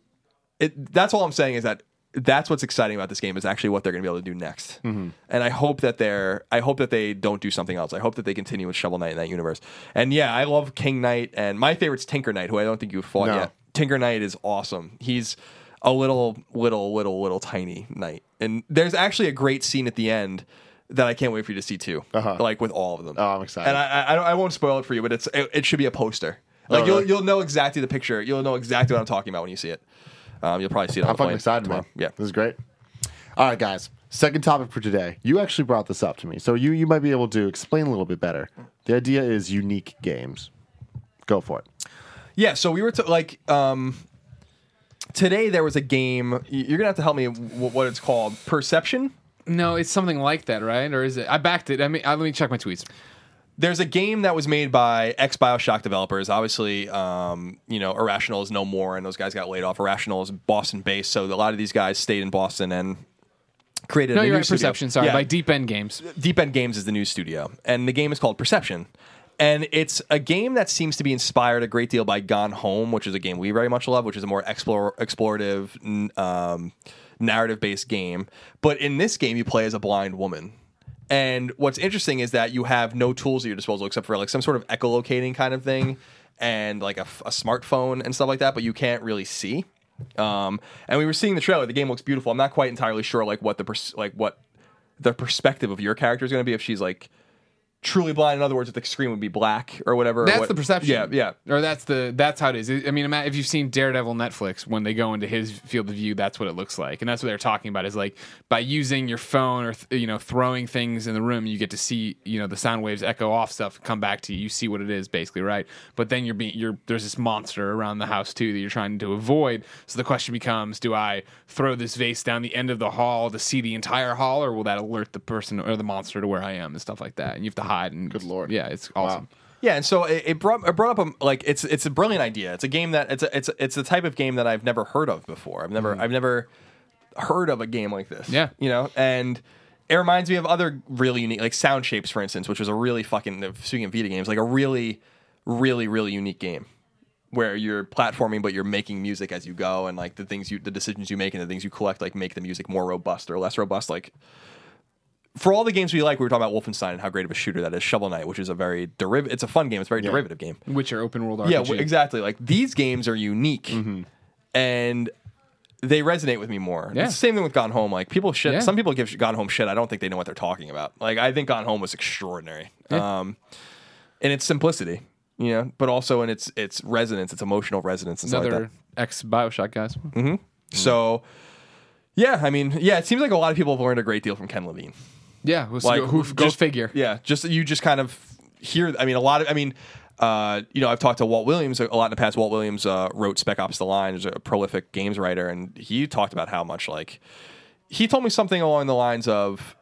It. That's all I'm saying is that that's what's exciting about this game is actually what they're going to be able to do next. Mm-hmm. And I hope that they're, I hope that they don't do something else. I hope that they continue with Shovel Knight in that universe. And yeah, I love King Knight. And my favorite's Tinker Knight, who I don't think you've fought no. yet. Tinker Knight is awesome. He's a little, little, little, little tiny knight. And there's actually a great scene at the end that I can't wait for you to see too. Uh-huh. Like with all of them. Oh, I'm excited. And I, I, I won't spoil it for you, but it's it, it should be a poster. Like oh, you'll really? you'll know exactly the picture. You'll know exactly what I'm talking about when you see it. Um, you'll probably see it on I'm the plane fucking excited, tomorrow. man. Yeah, this is great. All right, guys. Second topic for today. You actually brought this up to me, so you you might be able to explain a little bit better. The idea is unique games. Go for it. Yeah. So we were to, like. Um, Today there was a game. You're gonna have to help me w- what it's called. Perception? No, it's something like that, right? Or is it? I backed it. I mean, I, let me check my tweets. There's a game that was made by ex-BioShock developers. Obviously, um, you know, Irrational is no more, and those guys got laid off. Irrational is Boston-based, so a lot of these guys stayed in Boston and created No, a you're new right. studio. Perception. Sorry, Yeah. by Deep End Games. Deep End Games is the new studio, and the game is called Perception. And it's a game that seems to be inspired a great deal by Gone Home, which is a game we very much love, which is a more explore, explorative, um, narrative-based game. But in this game, you play as a blind woman. And what's interesting is that you have no tools at your disposal except for like some sort of echolocating kind of thing and like a, a smartphone and stuff like that, but you can't really see. Um, and we were seeing the trailer. The game looks beautiful. I'm not quite entirely sure like what the pers- like what the perspective of your character is going to be, if she's like truly blind. In other words, if the screen would be black or whatever. or That's what- the perception. Yeah, yeah. Or that's the that's how it is. I mean, ima- if you've seen Daredevil Netflix, when they go into his field of view, that's what it looks like, and that's what they're talking about. Is like by using your phone or th- you know throwing things in the room, you get to see you know the sound waves echo off stuff, come back to you. You see what it is basically, right? But then you're being you're there's this monster around the house too that you're trying to avoid. So the question becomes: do I throw this vase down the end of the hall to see the entire hall, or will that alert the person or the monster to where I am and stuff like that? And you have to hide. And Good lord. Yeah, it's awesome. Wow. Yeah, and so it, it brought it brought up a, like it's it's a brilliant idea. It's a game that it's a, it's a, it's the type of game that I've never heard of before. I've never I've never heard of a game like this. Yeah. you know, and it reminds me of other really unique, like Sound Shapes, for instance, which was a really fucking speaking of Vita games, like a really, really, really unique game where you're platforming, but you're making music as you go, and like the things you, the decisions you make, and the things you collect, like make the music more robust or less robust, like. For all the games we like, we were talking about Wolfenstein and how great of a shooter that is. Shovel Knight, which is a very derivative, it's a fun game. It's a very Yeah. derivative game. Which are open world R P G. Yeah, w- exactly. Like these games are unique, and they resonate with me more. Yeah. It's the same thing with Gone Home. Like people shit. Yeah. Some people give Gone Home shit. I don't think they know what they're talking about. Like I think Gone Home was extraordinary, Yeah. um, in its simplicity, you know, but also in its its resonance, its emotional resonance, and stuff like that. Another ex Bioshock guys. So, yeah, I mean, yeah, it seems like a lot of people have learned a great deal from Ken Levine. Yeah, we'll Like, go, who, go just- figure. Yeah, just you just kind of hear. I mean, a lot of. I mean, uh, you know, I've talked to Walt Williams a lot in the past. Walt Williams uh, wrote Spec Ops: The Line. He's a prolific games writer, and he talked about how much like he told me something along the lines of,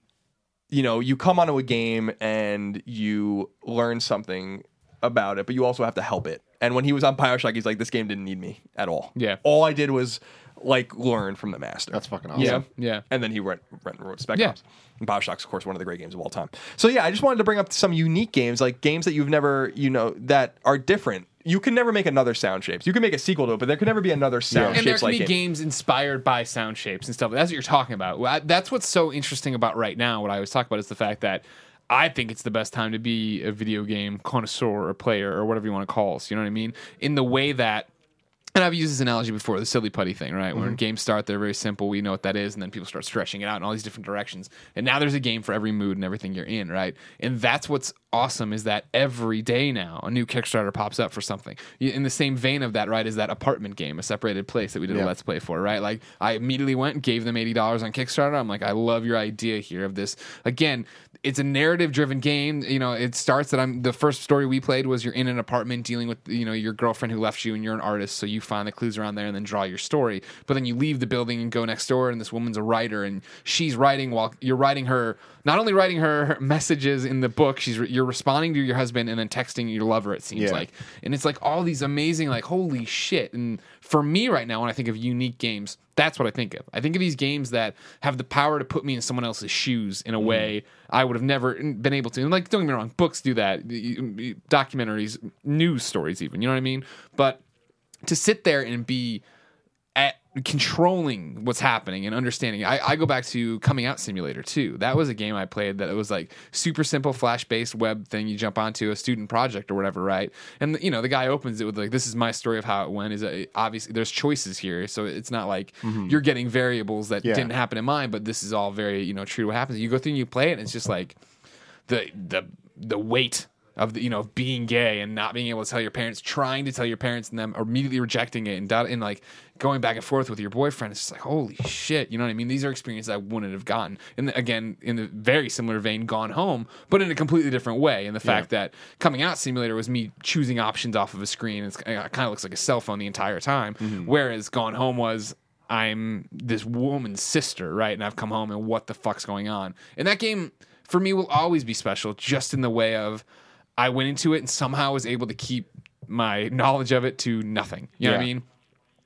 you know, you come onto a game and you learn something about it, but you also have to help it. And when he was on Bioshock, he's like, this game didn't need me at all. Yeah. all I did was like learn from the master. That's fucking awesome. Yeah, yeah. And then he wrote, wrote, wrote Spec Yeah. Ops. And Bioshock's, of course, one of the great games of all time. So yeah, I just wanted to bring up some unique games, like games that you've never, you know, that are different. You can never make another Sound Shapes. You can make a sequel to it, but there could never be another Sound And there Shapes can like be game. games inspired by sound shapes and stuff. That's what you're talking about. Well, I- That's what's so interesting about right now. What I always talk about is the fact that I think it's the best time to be a video game connoisseur or player or whatever you want to call us. You know what I mean? In the way that, and I've used this analogy before, the silly putty thing, right? When games start, they're very simple. We know what that is, and then people start stretching it out in all these different directions. And now there's a game for every mood and everything you're in, right? And that's what's awesome is that every day now a new Kickstarter pops up for something. You- In the same vein of that, right, is that apartment game, A Separated Place that we did Yeah. a Let's Play for, right? Like I immediately went and gave them eighty dollars on Kickstarter. I'm like, I love your idea here of this. Again, it's a narrative driven game. You know, it starts that I'm the first story we played was you're in an apartment dealing with, you know, your girlfriend who left you and you're an artist. So you find the clues around there and then draw your story. But then you leave the building and go next door and this woman's a writer and she's writing while you're writing her, not only writing her, her messages in the book, she's you're responding to your husband and then texting your lover, it seems Yeah. like. And it's like all these amazing, like, holy shit. And for me right now, when I think of unique games, that's what I think of. I think of these games that have the power to put me in someone else's shoes in a way I would have never been able to. And like, don't get me wrong, books do that, documentaries, news stories, even. You know what I mean? But to sit there and be at controlling what's happening and understanding. I, I go back to Coming Out Simulator too. That was a game I played that it was like super simple flash based web thing. You jump onto a student project or whatever, right? And you know the guy opens it with like, "This is my story of how it went." Is a, obviously there's choices here, so it's not like you're getting variables that Yeah. didn't happen in mine, but this is all very you know true to what happens. You go through and you play it, and it's just like the the the weight of the, you know, being gay and not being able to tell your parents, trying to tell your parents and them immediately rejecting it and, doubt, and like going back and forth with your boyfriend. It's just like, holy shit. You know what I mean? These are experiences I wouldn't have gotten. And again, in a very similar vein, Gone Home, but in a completely different way. And the fact that Coming Out Simulator was me choosing options off of a screen. It's, it kind of looks like a cell phone the entire time. Whereas Gone Home was, I'm this woman's sister, right? And I've come home and what the fuck's going on? And that game for me will always be special just in the way of, I went into it and somehow was able to keep my knowledge of it to nothing. You know what I Yeah. mean?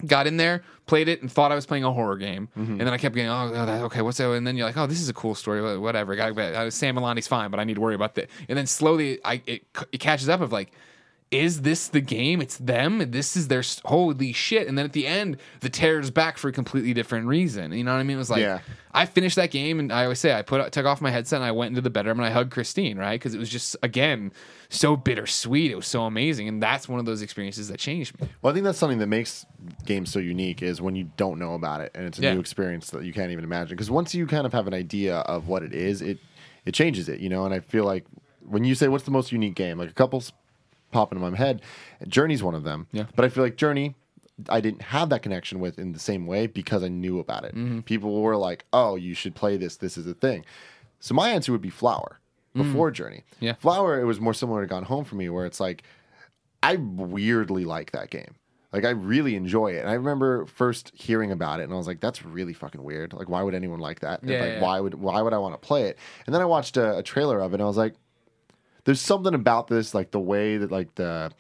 got in there, played it, and thought I was playing a horror game. Mm-hmm. And then I kept getting, oh, oh, that, okay, what's that? And then you're like, oh, this is a cool story, whatever. Got, uh, Sam Milani's fine, but I need to worry about that. And then slowly, I it, it catches up of like, is this the game? It's them. This is their holy shit. And then at the end, the terror's back for a completely different reason. You know what I mean? It was like, Yeah. I finished that game, and I always say I put took off my headset and I went into the bedroom and I hugged Christine, right? Because it was just again so bittersweet. It was so amazing, and that's one of those experiences that changed me. Well, I think that's something that makes games so unique is when you don't know about it and it's a Yeah. new experience that you can't even imagine. Because once you kind of have an idea of what it is, it it changes it, you know. And I feel like when you say what's the most unique game, like a couple's popping in my head, Journey's one of them. Yeah. But I feel like Journey, I didn't have that connection with in the same way because I knew about it. Mm-hmm. People were like, "Oh, you should play this. This is a thing." So my answer would be Flower before Journey. Mm. Yeah. Flower, it was more similar to Gone Home for me, where it's like I weirdly like that game. Like I really enjoy it. And I remember first hearing about it and I was like, that's really fucking weird. Like why would anyone like that? Yeah, like yeah. why would why would I want to play it? And then I watched a, a trailer of it and I was like, there's something about this, like the way that like the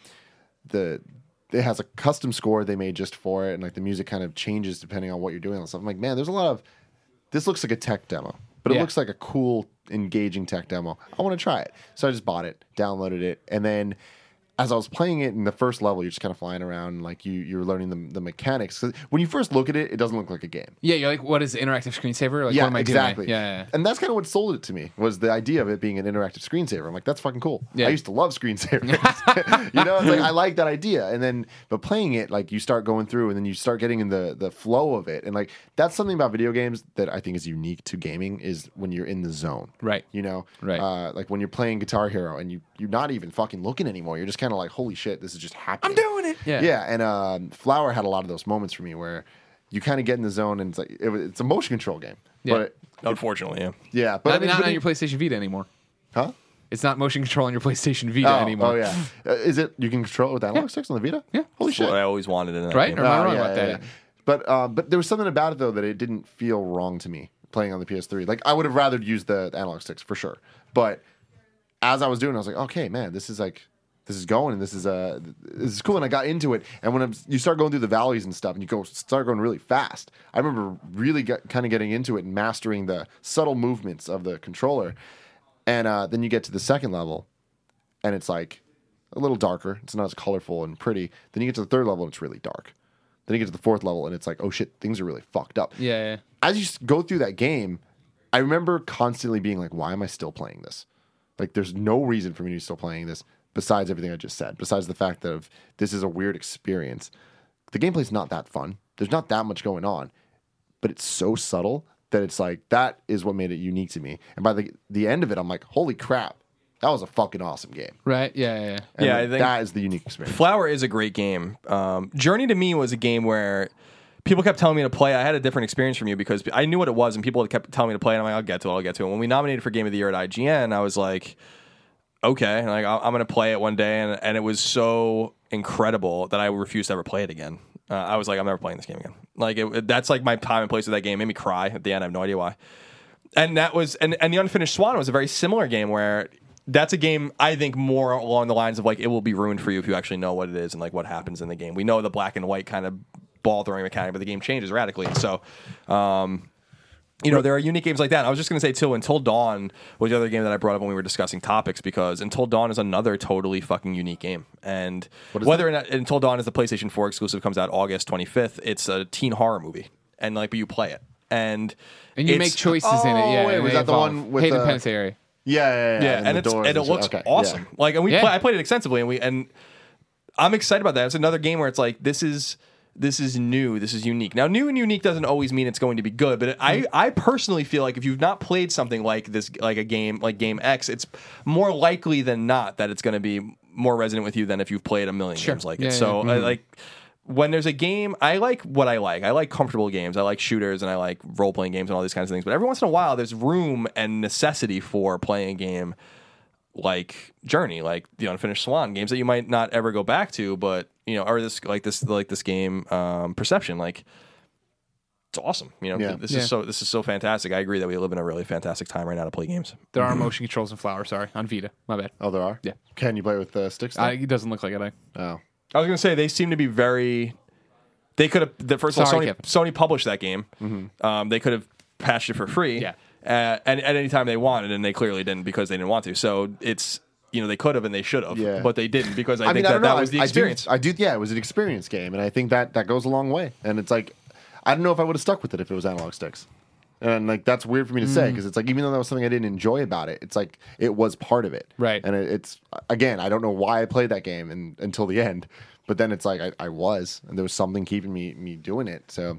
the it has a custom score they made just for it, and like the music kind of changes depending on what you're doing and stuff. I'm like, man, there's a lot of this looks like a tech demo, but it Yeah. looks like a cool, engaging tech demo. I want to try it. So I just bought it, downloaded it, and then as I was playing it in the first level, you're just kind of flying around, and like you you're learning the, the mechanics. 'Cause when you first look at it, it doesn't look like a game. Yeah, you're like, what is it, interactive screensaver? Like, Yeah, what am I exactly. doing? Yeah, yeah, And that's kind of what sold it to me was the idea of it being an interactive screensaver. I'm like, that's fucking cool. Yeah. I used to love screensavers. you know, it's like I like that idea. And then, but playing it, like you start going through, and then you start getting in the the flow of it, and like that's something about video games that I think is unique to gaming is when you're in the zone. Right. You know, Right. Uh, like when you're playing Guitar Hero and you you're not even fucking looking anymore. You're just kind of like, holy shit, this is just happening. I'm doing it. Yeah. Yeah, and um, Flower had a lot of those moments for me where you kind of get in the zone, and it's like it, was- it's a motion control game. Yeah. But Unfortunately, yeah. yeah, but Not, I mean, not but on it- your PlayStation Vita anymore. huh? It's not motion control on your PlayStation Vita Oh, anymore. oh yeah. Uh, is it you can control it with analog sticks on the Vita? Yeah. Holy That's what shit. I always wanted in that Right? game. Or am I Oh, wrong yeah, about yeah, that? yeah. But uh, but there was something about it though that it didn't feel wrong to me playing on the P S three. Like I would have rather used the, the analog sticks for sure. But as I was doing, I was like, okay, man, this is like this is going, and this is uh this is cool. And I got into it, and when I'm, you start going through the valleys and stuff, and you go start going really fast. I remember really get, kind of getting into it and mastering the subtle movements of the controller. And uh, then you get to the second level, and it's like a little darker. It's not as colorful and pretty. Then you get to the third level, and it's really dark. Then you get to the fourth level, and it's like, oh shit, things are really fucked up. Yeah, yeah. As you s- go through that game, I remember constantly being like, why am I still playing this? Like, there's no reason for me to be still playing this besides everything I just said, besides the fact that of, this is a weird experience. The gameplay's not that fun. There's not that much going on, but it's so subtle that it's like, that is what made it unique to me. And by the, the end of it, I'm like, holy crap, that was a fucking awesome game. Right? Yeah, yeah, yeah. And Yeah, like, I think- that is the unique experience. Flower is a great game. Um, Journey to me was a game where people kept telling me to play. I had a different experience from you because I knew what it was, and people kept telling me to play. And I'm like, I'll get to it. I'll get to it. When we nominated for Game of the Year at I G N, I was like, okay, and like I'm going to play it one day, and, and it was so incredible that I refused to ever play it again. Uh, I was like, I'm never playing this game again. Like it, it- that's like my time and place with that game. It made me cry at the end. I have no idea why. And that was and, and the Unfinished Swan was a very similar game where that's a game I think more along the lines of like it will be ruined for you if you actually know what it is and like what happens in the game. We know the black and white kind of ball throwing mechanic, but the game changes radically. So, um, you know, there are unique games like that. I was just going to say too, Until Dawn was the other game that I brought up when we were discussing topics because Until Dawn is another totally fucking unique game. And whether or not Until Dawn is the PlayStation four exclusive, comes out August twenty-fifth. It's a teen horror movie, and like, but you play it, and And you it's- make choices in it. Yeah, Oh, wait, and was they that the evolve. one with Hayden the- Panettiere? Yeah, yeah, yeah. Yeah, and, and, the it's doors and it shit. looks Okay, awesome. yeah. Like, and we Yeah. play, I played it extensively, and we and I'm excited about that. It's another game where it's like this is this is new, this is unique. Now, new and unique doesn't always mean it's going to be good, but it, I I personally feel like if you've not played something like this, like a game like Game X, it's more likely than not that it's going to be more resonant with you than if you've played a million Sure. games like Yeah, it. yeah, So, yeah. I, like. When there's a game, I like what I like. I like comfortable games. I like shooters and I like role playing games and all these kinds of things. But every once in a while, there's room and necessity for playing a game like Journey, like the Unfinished Swan, games that you might not ever go back to, but you know, or this like this like this game, um, Perception, like it's awesome. You know, Yeah. this Yeah. is so this is so fantastic. I agree that we live in a really fantastic time right now to play games. There are motion controls in Flower. Sorry, on Vita. My bad. Oh, there are? Yeah. Can you play with the sticks? I, then? it doesn't look like it. I, oh. I was gonna say they seem to be very They could have. The first of all, Sorry, Sony, Kevin. Sony published that game. Um, they could have patched it for free. Yeah. Uh, and at any time they wanted, and they clearly didn't because they didn't want to. So it's you know they could have and they should have, Yeah. but they didn't because I, I think mean, I that don't that know. was the I, experience. I do, I do. Yeah, it was an experience game, and I think that that goes a long way. And it's like, I don't know if I would have stuck with it if it was analog sticks. And like that's weird for me to say because it's like even though that was something I didn't enjoy about it, it's like it was part of it. Right. And it, it's again, I don't know why I played that game and, until the end, but then it's like I, I was, and there was something keeping me me doing it. So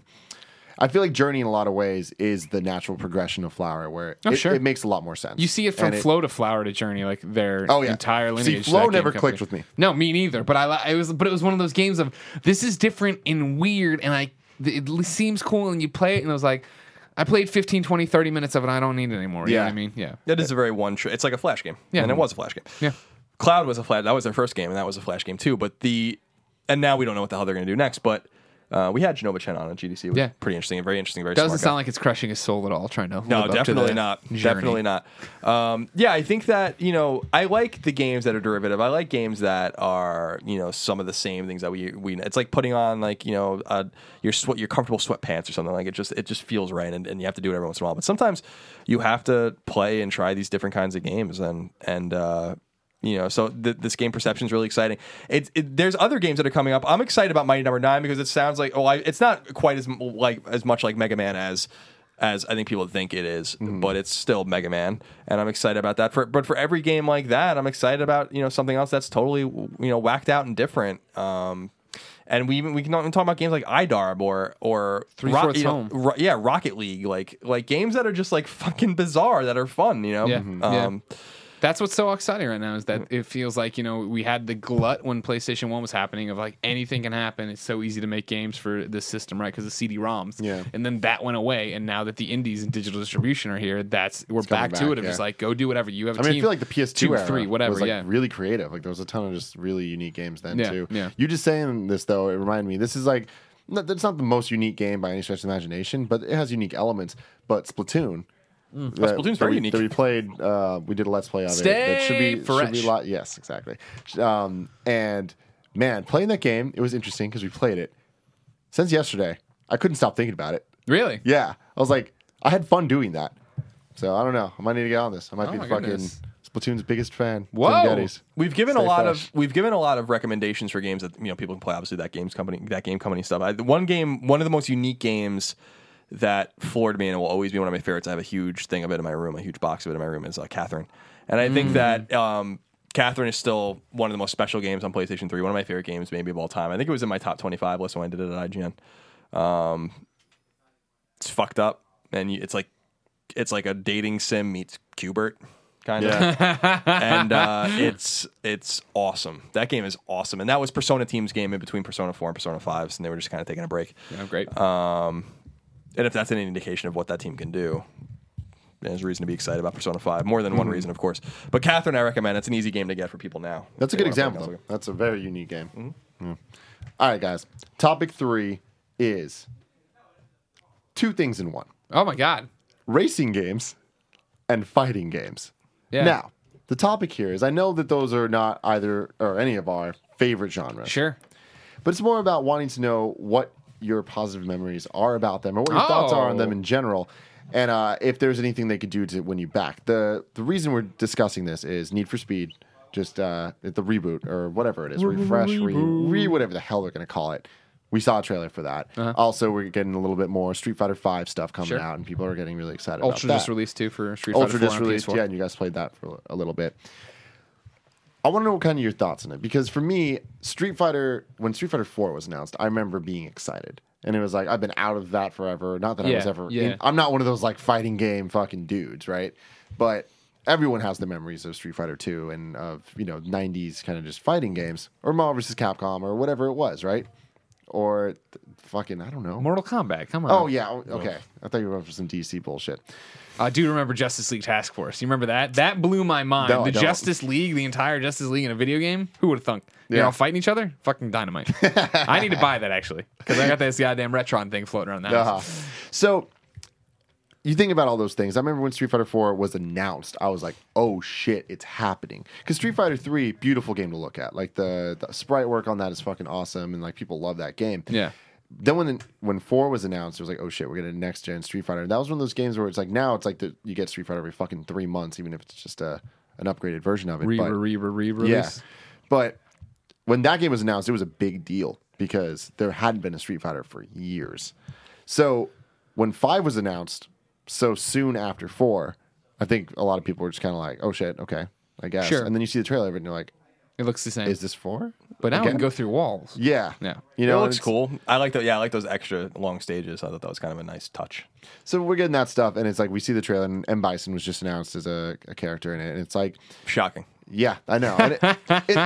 I feel like Journey in a lot of ways is the natural progression of Flower, where Oh, it, sure. it makes a lot more sense. You see it from And Flow to Flower to Journey, like their Oh, yeah. entire See, lineage. to Flow that game never company. clicked with me. No, me neither. But I, li- it was, but it was one of those games of this is different and weird, and I it seems cool, and you play it, and it was like I played fifteen, twenty, thirty minutes of it. I don't need it anymore. You know Yeah. what I mean? Yeah. That is a very one. Tr- it's like a flash game. Yeah. and it was a flash game. Yeah. Cloud was a flash. That was their first game, and that was a flash game too. But the and now we don't know what the hell they're going to do next. But uh, we had Genova Chen on at G D C. It was Yeah. pretty interesting and very interesting. Very Doesn't smart sound guy. like it's crushing his soul at all. Trying to No, live up to definitely the not. journey. Definitely not. Um, yeah, I think that you know I like the games that are derivative. I like games that are you know some of the same things that we we. It's like putting on like you know uh, your sweat your comfortable sweatpants or something like it. Just it just feels right, and, and you have to do it every once in a while. But sometimes you have to play and try these different kinds of games, and and. Uh, You know, so th- this game Perception is really exciting. It, it, there's other games that are coming up. I'm excited about Mighty Number Nine because it sounds like oh, I, it's not quite as m- like as much like Mega Man as as I think people think it is, but it's still Mega Man, and I'm excited about that. For but for every game like that, I'm excited about you know something else that's totally you know whacked out and different. Um, and we even we can even talk about games like I D A R B or or Three Ro- Fourths you know, Home. Ro- yeah, Rocket League, like like games that are just like fucking bizarre that are fun. You know, Yeah, yeah. Um, That's what's so exciting right now is that it feels like, you know, we had the glut when PlayStation one was happening of like anything can happen. It's so easy to make games for this system, right? Because of C D ROMs. Yeah. And then that went away. And now that the indies and digital distribution are here, that's we're coming back, to back, it. Of yeah. just like, go do whatever. You have a I mean, team. I feel like the P S two two, era three, whatever, was like yeah. really creative. Like there was a ton of just really unique games then Yeah, too. yeah. You just saying this though, it reminded me. This is like not, it's not the most unique game by any stretch of the imagination, but it has unique elements. But Splatoon. Mm. that- Splatoon's that very we, unique. That we played. Uh, we did a let's play of it. Stay That should be should fresh. be a lot. Yes, exactly. Um, and man, playing that game, it was interesting because we played it since yesterday. I couldn't stop thinking about it. Really? Yeah, I was like, I had fun doing that. So I don't know. I might need to get on this. I might Oh be my the fucking goodness. Splatoon's biggest fan. Tim Whoa. Geddes. We've given Stay a lot fresh. of we've given a lot of recommendations for games that you know people can play. Obviously, that games company that game company stuff. I, one game, one of the most unique games that floored me and it will always be one of my favorites. I have a huge thing of it in my room, a huge box of it in my room. Is uh, Catherine, and I think that um, Catherine is still one of the most special games on PlayStation three. One of my favorite games, maybe of all time. I think it was in my top twenty-five list when I did it at I G N. Um, it's fucked up, and you, it's like it's like a dating sim meets Qbert. Kind of, Yeah. and uh, it's it's awesome. That game is awesome, and that was Persona Team's game in between Persona four and Persona five, and they were just kind of taking a break. Yeah, great. Um, and if that's any indication of what that team can do, there's reason to be excited about Persona five. More than one reason, of course. But Catherine, I recommend. It's an easy game to get for people now. That's a They good wanna play example. console. Though. That's a very unique game. Yeah. All right, guys. Topic three is two things in one: Oh my God. racing games and fighting games. Yeah. Now, the topic here is I know that those are not either or any of our favorite genres. Sure. But it's more about wanting to know what your positive memories are about them or what your thoughts are on them Oh. in general. And uh, if there's anything they could do to win you back. The the reason we're discussing this is Need for Speed, just uh, the reboot or whatever it is, refresh, re, re whatever the hell they're going to call it. We saw a trailer for that. Also, we're getting a little bit more Street Fighter five stuff coming Sure. out, and people are getting really excited Ultra about just that. released too for Street Ultra Fighter just four on released, P S four. yeah, and you guys played that for a little bit. I want to know what kind of your thoughts on it because for me, Street Fighter when Street Fighter four was announced, I remember being excited, and it was like I've been out of that forever. Not that I was Yeah, ever. yeah. In, I'm not one of those like fighting game fucking dudes, right? But everyone has the memories of Street Fighter two and of you know nineties kind of just fighting games or Marvel versus. Capcom or whatever it was, right? Or th- fucking I don't know. Mortal Kombat. Come on. Oh yeah, o- okay. I thought you were going for some D C bullshit. I do remember Justice League Task Force. You remember that? That blew my mind. No, I the don't. Justice League, the entire Justice League in a video game. Who would have thunk? They're Yeah. all fighting each other? Fucking dynamite. I need to buy that actually because I got this goddamn Retron thing floating around the house. Uh-huh. So you think about all those things. I remember when Street Fighter four was announced, I was like, "Oh shit, it's happening!" Because Street Fighter three, beautiful game to look at. Like the, the sprite work on that is fucking awesome, and like people love that game. Yeah. then when when four was announced, it was like, oh shit, we're getting a next gen Street Fighter. And that was one of those games where it's like now it's like the, you get Street Fighter every fucking three months, even if it's just a an upgraded version of it. Re but, re re re release. yeah, but when that game was announced, it was a big deal because there hadn't been a Street Fighter for years. So when five was announced so soon after four, I think a lot of people were just kind of like, oh shit, okay, I guess. Sure. And then you see the trailer of it and you're like, It looks the same. is this four? but now we Again? can go through walls. Yeah. Yeah. You It know, looks it's- cool. I like the yeah, I like those extra long stages. I thought that was kind of a nice touch. So we're getting that stuff, and it's like we see the trailer, and M. Bison was just announced as a, a character in it, and it's like, Shocking. yeah, I know. And it, it,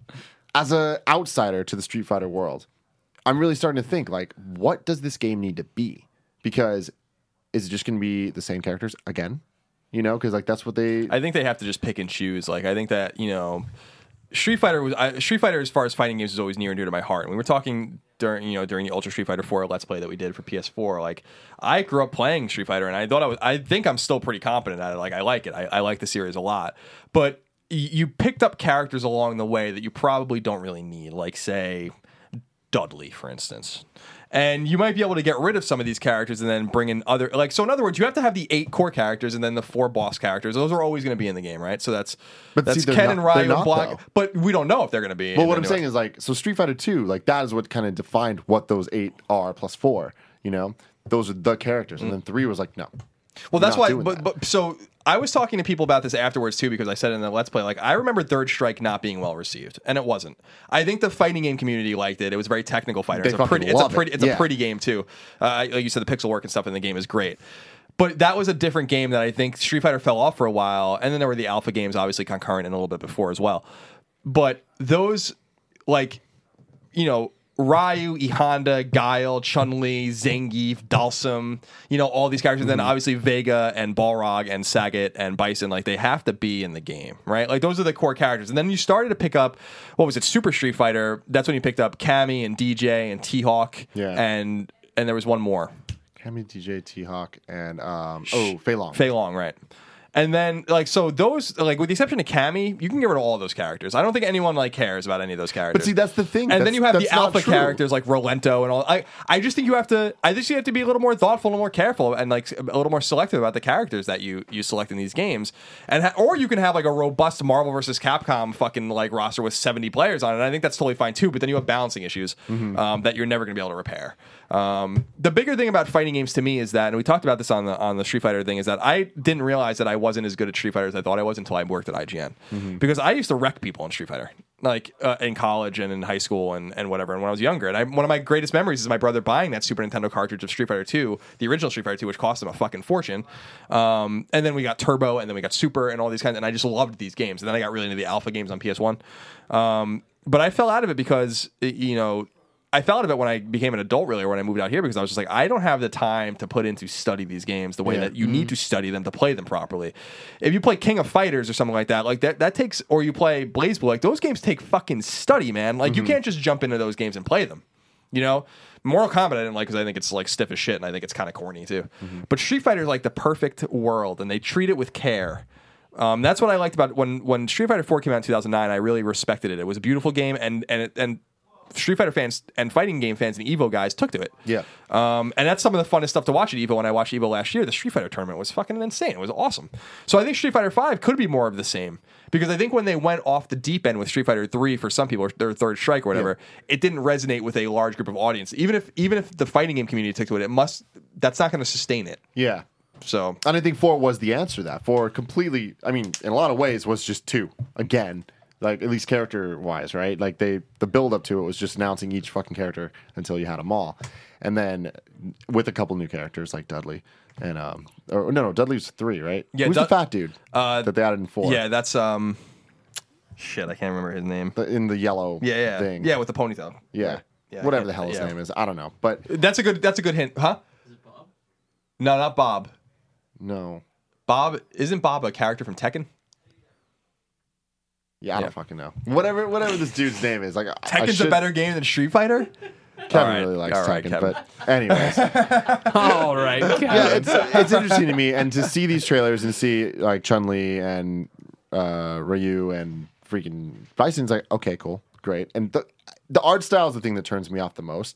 as a outsider to the Street Fighter world, I'm really starting to think like, what does this game need to be? Because is it just going to be the same characters again? You know, because like that's what they. I think they have to just pick and choose. Like I think that you know, Street Fighter was I, Street Fighter as far as fighting games is always near and dear to my heart. And we were talking during you know during the Ultra Street Fighter four Let's Play that we did for P S four. Like I grew up playing Street Fighter, and I thought I was. I think I'm still pretty competent at it. Like I like it. I, I like the series a lot, but y- you picked up characters along the way that you probably don't really need. Like say Dudley, for instance. And you might be able to get rid of some of these characters and then bring in other like so in other words you have to have the eight core characters and then the four boss characters. Those are always going to be in the game, right? So that's But that's see, they're Ken not- and Ryu they're and not, Block, though. but we don't know if they're going to be. Well, in what the I'm new saying one. is like, so Street Fighter two, like that is what kind of defined what those eight are plus four. You know, those are the characters, and then three was like, no. Well, that's not why. doing But, that. but so I was talking to people about this afterwards too because I said in the Let's Play, like I remember Third Strike not being well received, and it wasn't. I think the fighting game community liked it. It was very technical fighter. They It's a fucking pretty. It's a love it. pretty. It's Yeah. a pretty game too. Uh, like you said, the pixel work and stuff in the game is great. But that was a different game that I think Street Fighter fell off for a while, and then there were the alpha games, obviously concurrent and a little bit before as well. But those, like, you know. Ryu, E Honda, Guile, Chun-Li, Zangief, Dalsum, you know, all these characters. And then obviously Vega and Balrog and Sagat and Bison, like they have to be in the game, right? Like those are the core characters. And then you started to pick up, what was it, Super Street Fighter. That's when you picked up Cammy and D J and T-Hawk. Yeah. And and there was one more. Cammy, D J, T-Hawk, and um, oh, Fei Long. Fei Long, right. And then, like, so those, like, with the exception of Cammy, you can get rid of all of those characters. I don't think anyone, like, cares about any of those characters. But see, that's the thing. And That's- then you have the that's not alpha true. characters like Rolento and all. I I just think you have to. I just you have to be a little more thoughtful, and more careful, and like a little more selective about the characters that you you select in these games. And ha- or you can have like a robust Marvel versus Capcom fucking like roster with seventy players on it. And I think that's totally fine too. But then you have balancing issues Mm-hmm. um, that you're never going to be able to repair. Um, the bigger thing about fighting games to me is that, and we talked about this on the on the Street Fighter thing, is that I didn't realize that I wasn't as good at Street Fighter as I thought I was until I worked at I G N, Mm-hmm. because I used to wreck people in Street Fighter, like uh, in college and in high school and, and whatever. And when I was younger, and I, one of my greatest memories is my brother buying that Super Nintendo cartridge of Street Fighter two, the original Street Fighter two, which cost him a fucking fortune. Um, and then we got Turbo, and then we got Super, and all these kinds. And I just loved these games. And then I got really into the alpha games on P S one. Um, but I fell out of it because you know. I fell out of it when I became an adult, really, or when I moved out here, because I was just like, I don't have the time to put in to study these games the way Yeah. that you need to study them to play them properly. If you play King of Fighters or something like that, like that, that takes, or you play BlazBlue, like those games take fucking study, man. Like you can't just jump into those games and play them. You know, Mortal Kombat I didn't like because I think it's like stiff as shit, and I think it's kind of corny too. But Street Fighter is like the perfect world, and they treat it with care. Um, that's what I liked about when when Street Fighter four came out in two thousand nine. I really respected it. It was a beautiful game, and and it, and Street Fighter fans and fighting game fans and Evo guys took to it. Yeah. Um, and that's some of the funnest stuff to watch at Evo. When I watched Evo last year, the Street Fighter tournament was fucking insane. It was awesome. So I think Street Fighter five could be more of the same, because I think when they went off the deep end with Street Fighter three for some people, or their Third Strike or whatever, it didn't resonate with a large group of audience. Even if even if the fighting game community took to it, it must that's not going to sustain it. Yeah. So And I think four was the answer to that. Four completely, I mean, in a lot of ways, was just two again. Like at least character wise, right? Like they, the build up to it was just announcing each fucking character until you had them all, and then with a couple new characters like Dudley and um, or no, no, Dudley was three, right? Yeah, who's Dud- the fat dude uh, that they added in four? yeah, that's um, shit, I can't remember his name. The- in the yellow, Yeah, yeah, thing, yeah, with the ponytail. yeah, Yeah, whatever yeah, the hell his yeah. name is, I don't know, but That's a good. That's a good hint, huh? Is it Bob? No, not Bob. no, Bob isn't Bob a character from Tekken? yeah, I Yeah. don't fucking know. Whatever, whatever this dude's name is, like I- I Tekken's should- a better game than Street Fighter. Kevin All right, really likes all right, Tekken, Kevin. but anyways. All right. Yeah, it's it's interesting to me, and to see these trailers and see like Chun Li and uh, Ryu and freaking Bison's like, okay, cool, great, and the the art style is the thing that turns me off the most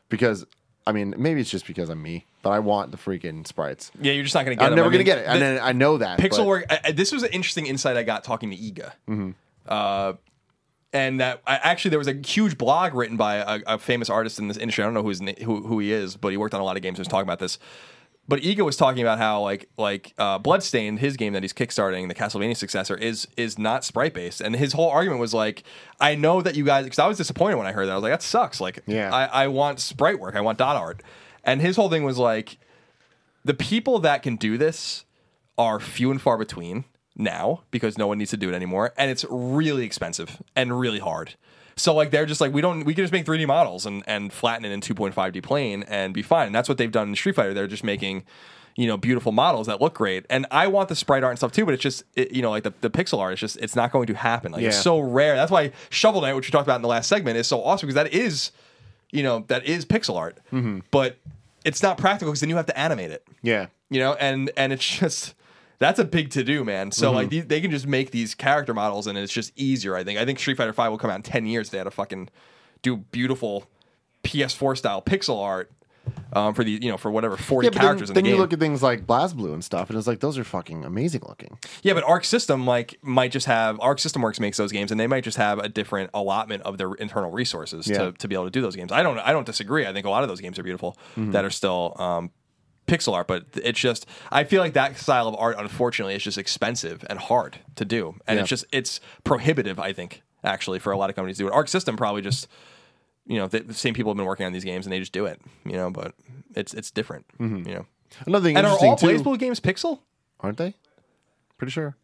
because I mean maybe it's just because I'm me, but I want the freaking sprites. Yeah, you're just not going to get I'm them. never I mean, going to get it, the- and I know that. Pixel but- work. I, I- this was an interesting insight I got talking to Iga. Mm-hmm. Uh, and that I, actually there was a huge blog written by a, a famous artist in this industry. I don't know who, his, na- who who he is, but he worked on a lot of games and was talking about this. But Iga was talking about how like like uh, Bloodstained, his game that he's kickstarting, the Castlevania successor, is is not sprite based, and his whole argument was like, I know that you guys, because I was disappointed when I heard that. I was like, that sucks. Like, Yeah. I, I want sprite work, I want dot art, and his whole thing was like, the people that can do this are few and far between now because no one needs to do it anymore, and it's really expensive and really hard. So like they're just like we don't we can just make three D models and, and flatten it in two point five D plane and be fine. And that's what they've done in Street Fighter. They're just making, you know, beautiful models that look great. And I want the sprite art and stuff too, but it's just it, you know like the, the pixel art. It's just it's not going to happen. Like Yeah. it's so rare. That's why Shovel Knight, which we talked about in the last segment, is so awesome because that is, you know, that is pixel art. Mm-hmm. But it's not practical because then you have to animate it. Yeah. You know, and and it's just that's a big to do, man. So like these, they can just make these character models, and it's just easier. I think. I think Street Fighter Five will come out in ten years. If they had to fucking do beautiful P S four style pixel art um, for the you know for whatever forty Yeah, but characters then, in then the you game. look at things like BlazBlue and stuff, and it's like those are fucking amazing looking. Yeah, but Arc System like might just have Arc System Works makes those games, and they might just have a different allotment of their internal resources Yeah. to, to be able to do those games. I don't I don't disagree. I think a lot of those games are beautiful that are still um, pixel art, but it's just I feel like that style of art, unfortunately, is just expensive and hard to do, and Yeah. it's just it's prohibitive. I think actually for a lot of companies to do it. Arc System probably just you know the, the same people have been working on these games and they just do it, you know. But it's it's different, you know. Another thing And are interesting all too, BlazBlue games pixel? aren't they? Pretty sure.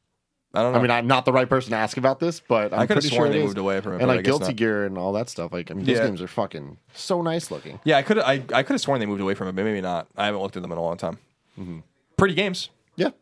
I don't know. I mean, I'm not the right person to ask about this, but I'm I could've pretty sworn sure it they is. moved away from it, And but I like guess Guilty not. Gear and all that stuff. Like, I mean, those Yeah. games are fucking so nice looking. Yeah, I could I I could have sworn they moved away from it, but maybe not. I haven't looked at them in a long time. Pretty games, Yeah.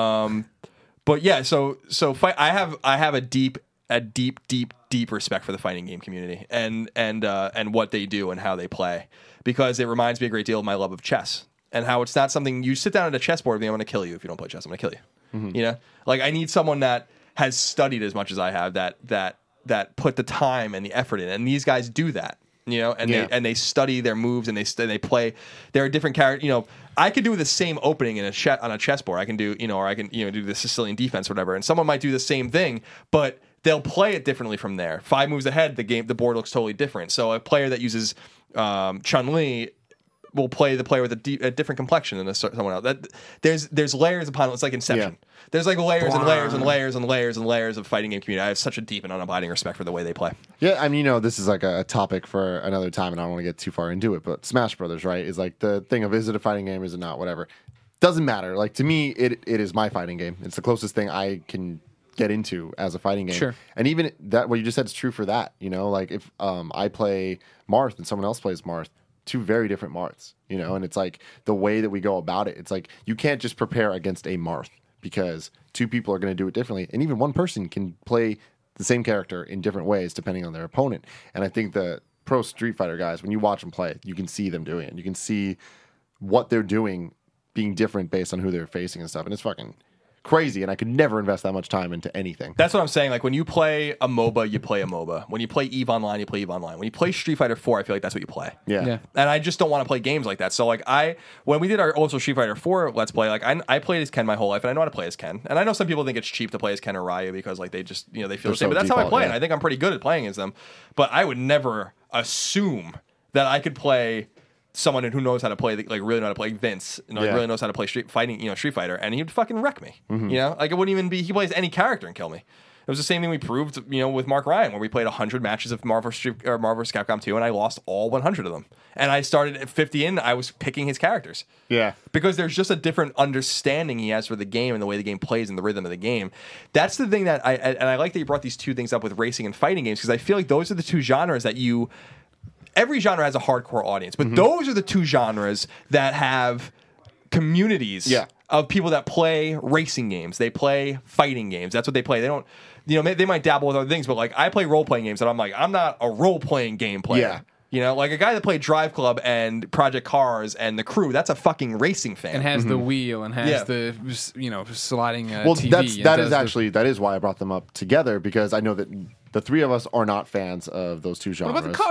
but yeah. So so fight. I have I have a deep a deep deep deep respect for the fighting game community and and uh, and what they do and how they play because it reminds me a great deal of my love of chess and how it's not something you sit down at a chessboard and be, I'm going to kill you if you don't play chess. I'm going to kill you. You know, like I need someone that has studied as much as I have that that that put the time and the effort in, and these guys do that. You know, and Yeah. they and they study their moves and they st- they play. There are different characters. You know, I could do the same opening in a che- on a chessboard. I can do you know, or I can you know do the Sicilian defense or whatever. And someone might do the same thing, but they'll play it differently from there. Five moves ahead, the game the board looks totally different. So a player that uses um, Chun-Li will play the player with a, de- a different complexion than a, cer- someone else. That, there's there's layers upon it. It's like Inception. Yeah. There's like layers and layers and layers and layers and layers of fighting game community. I have such a deep and unabiding respect for the way they play. Yeah, I mean, you know, this is like a, a topic for another time, and I don't want to get too far into it, but Smash Brothers, right, is like the thing of is it a fighting game, is it not, whatever. Doesn't matter. Like, to me, it it is my fighting game. It's the closest thing I can get into as a fighting game. Sure. And even that, what you just said is true for that, you know? Like, if um, I play Marth and someone else plays Marth, two very different Marths, you know? And it's like the way that we go about it, it's like you can't just prepare against a Marth because two people are going to do it differently. And even one person can play the same character in different ways depending on their opponent. And I think the pro Street Fighter guys, when you watch them play, you can see them doing it. You can see what they're doing being different based on who they're facing and stuff. And it's fucking crazy. And I could never invest that much time into anything. That's what I'm saying. Like when you play a MOBA, you play a MOBA. When you play EVE Online, you play EVE Online. When you play Street Fighter four, I feel like that's what you play. Yeah. Yeah. And I just don't want to play games like that. So like I, when we did our also Street Fighter four Let's Play, like I, I played as Ken my whole life, and I know how to play as Ken. And I know some people think it's cheap to play as Ken or Ryu because like they just you know they feel They're the same. so But that's how I default, play, yeah. and I think I'm pretty good at playing as them. But I would never assume that I could play someone who knows how to play, like really know how to play Vince, you know, like Yeah. really knows how to play Street Fighting, you know, Street Fighter, and he'd fucking wreck me. Mm-hmm. You know, like it wouldn't even be. He plays any character and kill me. It was the same thing we proved, you know, with Mark Ryan, where we played one hundred matches of Marvel Street, or Marvel vs. Capcom two, and I lost all one hundred of them. And I started at fifty in, I was picking his characters. Yeah. Because there's just a different understanding he has for the game and the way the game plays and the rhythm of the game. That's the thing that I, and I like that you brought these two things up with racing and fighting games, because I feel like those are the two genres that you, every genre has a hardcore audience, but those are the two genres that have communities. Yeah. Of people that play racing games, they play fighting games. That's what they play. They don't, you know, may- they might dabble with other things, but like I play role playing games, and I'm like, I'm not a role playing game player. Yeah. You know, like a guy that played Drive Club and Project Cars and The Crew. That's a fucking racing fan. and has the wheel and has Yeah. the you know sliding uh, Well, T V. that's and that does is the- actually that is why I brought them up together, because I know that the three of us are not fans of those two What genres. about the cart?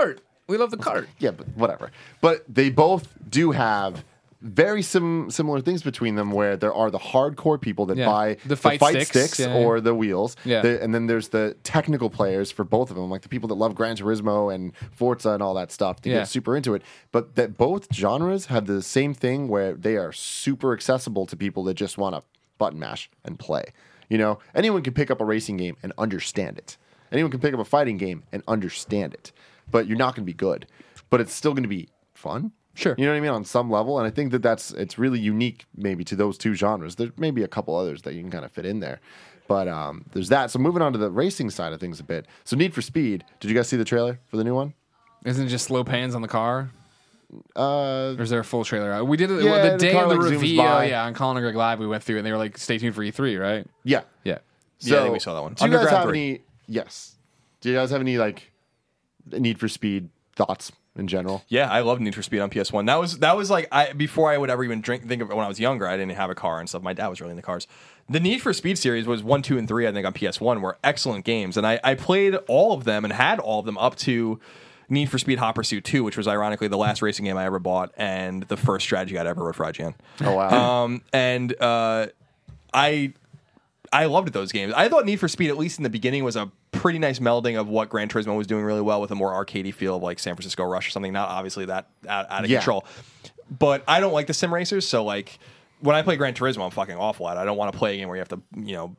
We love the cart. Yeah, but whatever. But they both do have very sim- similar things between them, where there are the hardcore people that Yeah. buy The fight sticks, yeah, or yeah. the wheels, Yeah. The- and then there's the technical players for both of them, like the people that love Gran Turismo and Forza and all that stuff to Yeah. get super into it. But that both genres have the same thing where they are super accessible to people that just want to button mash and play. You know, anyone can pick up a racing game and understand it. Anyone can pick up a fighting game and understand it. But you're not going to be good. But it's still going to be fun. Sure. You know what I mean? On some level. And I think that that's, it's really unique maybe to those two genres. There may be a couple others that you can kind of fit in there. But um, there's that. So moving on to the racing side of things a bit. So Need for Speed. Did you guys see the trailer for the new one? Isn't it just slow pans on the car? Uh, Or is there a full trailer out? We did it Yeah, the the day car, of the like, zooms reveal. by. Yeah, on Colin and Greg Live, we went through it, and they were like, stay tuned for E three, right? yeah. Yeah. So, Yeah, I think we saw that one. Do you guys Underground have three. any? Yes. Do you guys have any like Need for Speed thoughts in general? Yeah, I love Need for Speed on P S one. That was that was like I before I would ever even drink think of it when I was younger. I didn't have a car and stuff. My dad was really into cars. The Need for Speed series was one, two, and three. I think on P S one were excellent games, and I, I played all of them and had all of them up to Need for Speed Hot Pursuit two, which was ironically the last racing game I ever bought and the first strategy guide I ever wrote for I G N. Oh wow. Um, and uh, I I loved those games. I thought Need for Speed, at least in the beginning, was a pretty nice melding of what Gran Turismo was doing really well with a more arcadey feel of like San Francisco Rush or something. Not obviously that out, out of Yeah. control, but I don't like the sim racers. So like when I play Gran Turismo, I'm fucking awful at it. I don't want to play a game where you have to you know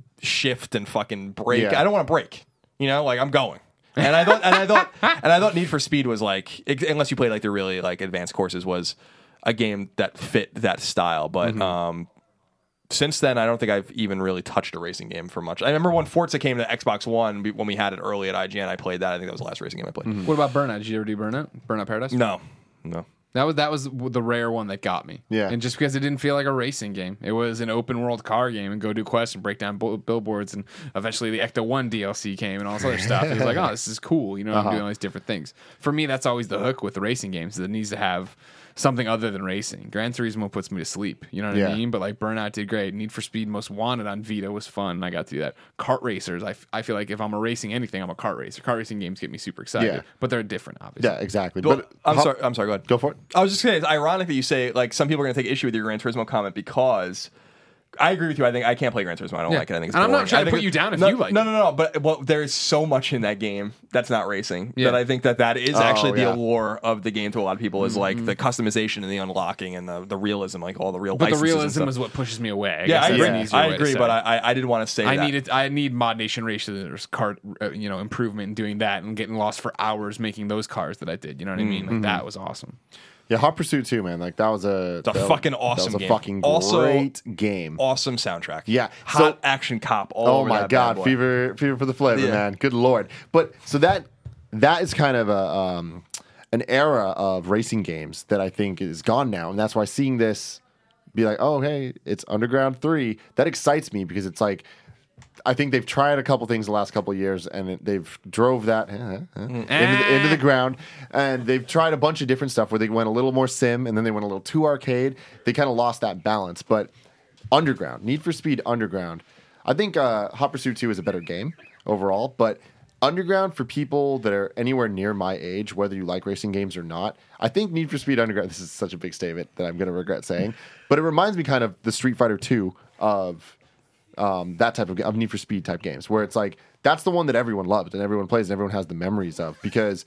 shift and fucking brake. Yeah. I don't want to brake. You know, like I'm going. And I thought, and I thought, and I thought Need for Speed was like, ex- unless you played like the really like advanced courses, was a game that fit that style. But Mm-hmm. um, since then, I don't think I've even really touched a racing game for much. I remember when Forza came to Xbox One be- when we had it early at I G N. I played that. I think that was the last racing game I played. Mm-hmm. What about Burnout? Did you ever do Burnout? Burnout Paradise? No, no. That was that was the rare one that got me. Yeah. And just because it didn't feel like a racing game, it was an open world car game and go do quests and break down bu- billboards. And eventually the Ecto One D L C came and all this other stuff. It was like, oh, this is cool. You know, Uh-huh. I'm doing all these different things. For me, that's always the hook with the racing games. That it needs to have something other than racing. Gran Turismo puts me to sleep. You know what Yeah. I mean? But like Burnout did great. Need for Speed Most Wanted on Vita was fun. And I got to do that. Kart racers. I, f- I feel like if I'm a racing anything, I'm a kart racer. Kart racing games get me super excited. Yeah. But they're different, obviously. Yeah, exactly. But, I'm how- sorry. I'm sorry. Go ahead. Go for it. I was just saying, it's ironic that you say like some people are going to take issue with your Gran Turismo comment because I agree with you. I think I can't play Gran Turismo. I don't Yeah. like it. I think it's And I'm not boring. trying I to think put you it- down if no, you like no, it. no, no. But well, there's so much in that game that's not racing Yeah. that I think that that is Oh, actually the yeah. allure of the game to a lot of people is like the customization and the unlocking and the, the realism, like all the real. But the licenses and realism stuff. is what pushes me away. I Yeah, guess I that's agree. an easier I way to agree, say but it. I I didn't want to say I that. needed I need Mod Nation Racers card uh, you know improvement in doing that and getting lost for hours making those cars that I did. You know what I mean? Like that was awesome. Yeah, Hot Pursuit too, man. Like that was a, a that, fucking awesome That was a game. fucking Also- great game. Awesome soundtrack. Yeah. Hot So- action cop. All Oh over my that god, bad boy. fever, fever for the flavor, Yeah. man. Good lord. But so that that is kind of a um, an era of racing games that I think is gone now, and that's why seeing this be like, oh hey, it's Underground three, that excites me because it's like. I think they've tried a couple things the last couple of years, and it, they've drove that uh, uh, into, the, into the ground. And they've tried a bunch of different stuff where they went a little more sim, and then they went a little too arcade. They kind of lost that balance. But Underground, Need for Speed Underground, I think uh, Hot Pursuit two is a better game overall. But Underground, for people that are anywhere near my age, whether you like racing games or not, I think Need for Speed Underground. This is such a big statement that I'm going to regret saying, but it reminds me kind of the Street Fighter two of. Um, that type of, of Need for Speed type games where it's like that's the one that everyone loved and everyone plays and everyone has the memories of because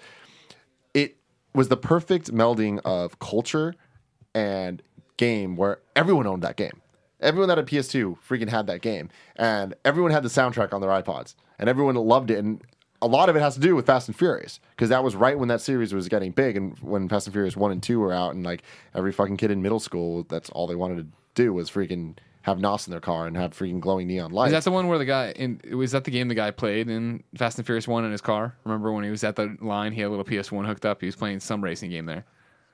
it was the perfect melding of culture and game where everyone owned that game. Everyone that had P S two freaking had that game and everyone had the soundtrack on their iPods and everyone loved it. And a lot of it has to do with Fast and Furious because that was right when that series was getting big and when Fast and Furious one and two were out and like every fucking kid in middle school, that's all they wanted to do was freaking have N O S in their car and have freaking glowing neon lights. Is that the one where the guy in was that the game the guy played in Fast and Furious one in his car? Remember when he was at the line, he had a little P S one hooked up. He was playing some racing game there.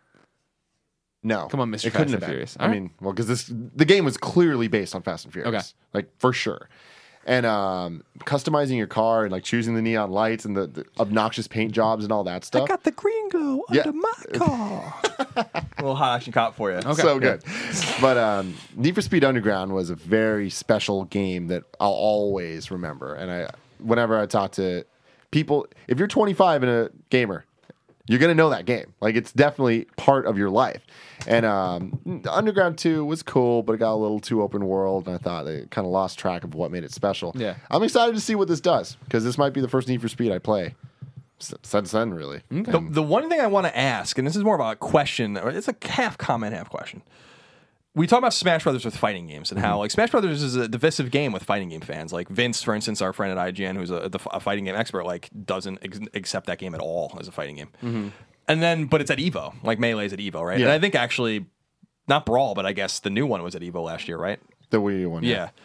No. Come on, Mister It Fast couldn't and have been. Furious. I All mean, well, because this the game was clearly based on Fast and Furious. Okay. Like, for sure. And um, customizing your car and, like, choosing the neon lights and the, the obnoxious paint jobs and all that stuff. I got the green glow Yeah. under my car. A little hot action cop for you. Okay. So good. But um, Need for Speed Underground was a very special game that I'll always remember. And I, whenever I talk to people, if you're twenty-five and a gamer, you're gonna know that game. Like it's definitely part of your life. And um, Underground two was cool, but it got a little too open world, and I thought they kind of lost track of what made it special. Yeah. I'm excited to see what this does because this might be the first Need for Speed I play s- since then, really. Okay. The, the one thing I want to ask, and this is more of a question, or it's a half comment, half question. We talk about Smash Brothers with fighting games and how like Smash Brothers is a divisive game with fighting game fans. Like Vince, for instance, our friend at I G N, who's a, a fighting game expert, like doesn't ex- accept that game at all as a fighting game. Mm-hmm. And then, but it's at Evo, like Melee's at Evo, right? Yeah. And I think actually, not Brawl, but I guess the new one was at Evo last year, right? The Wii U one. Yeah.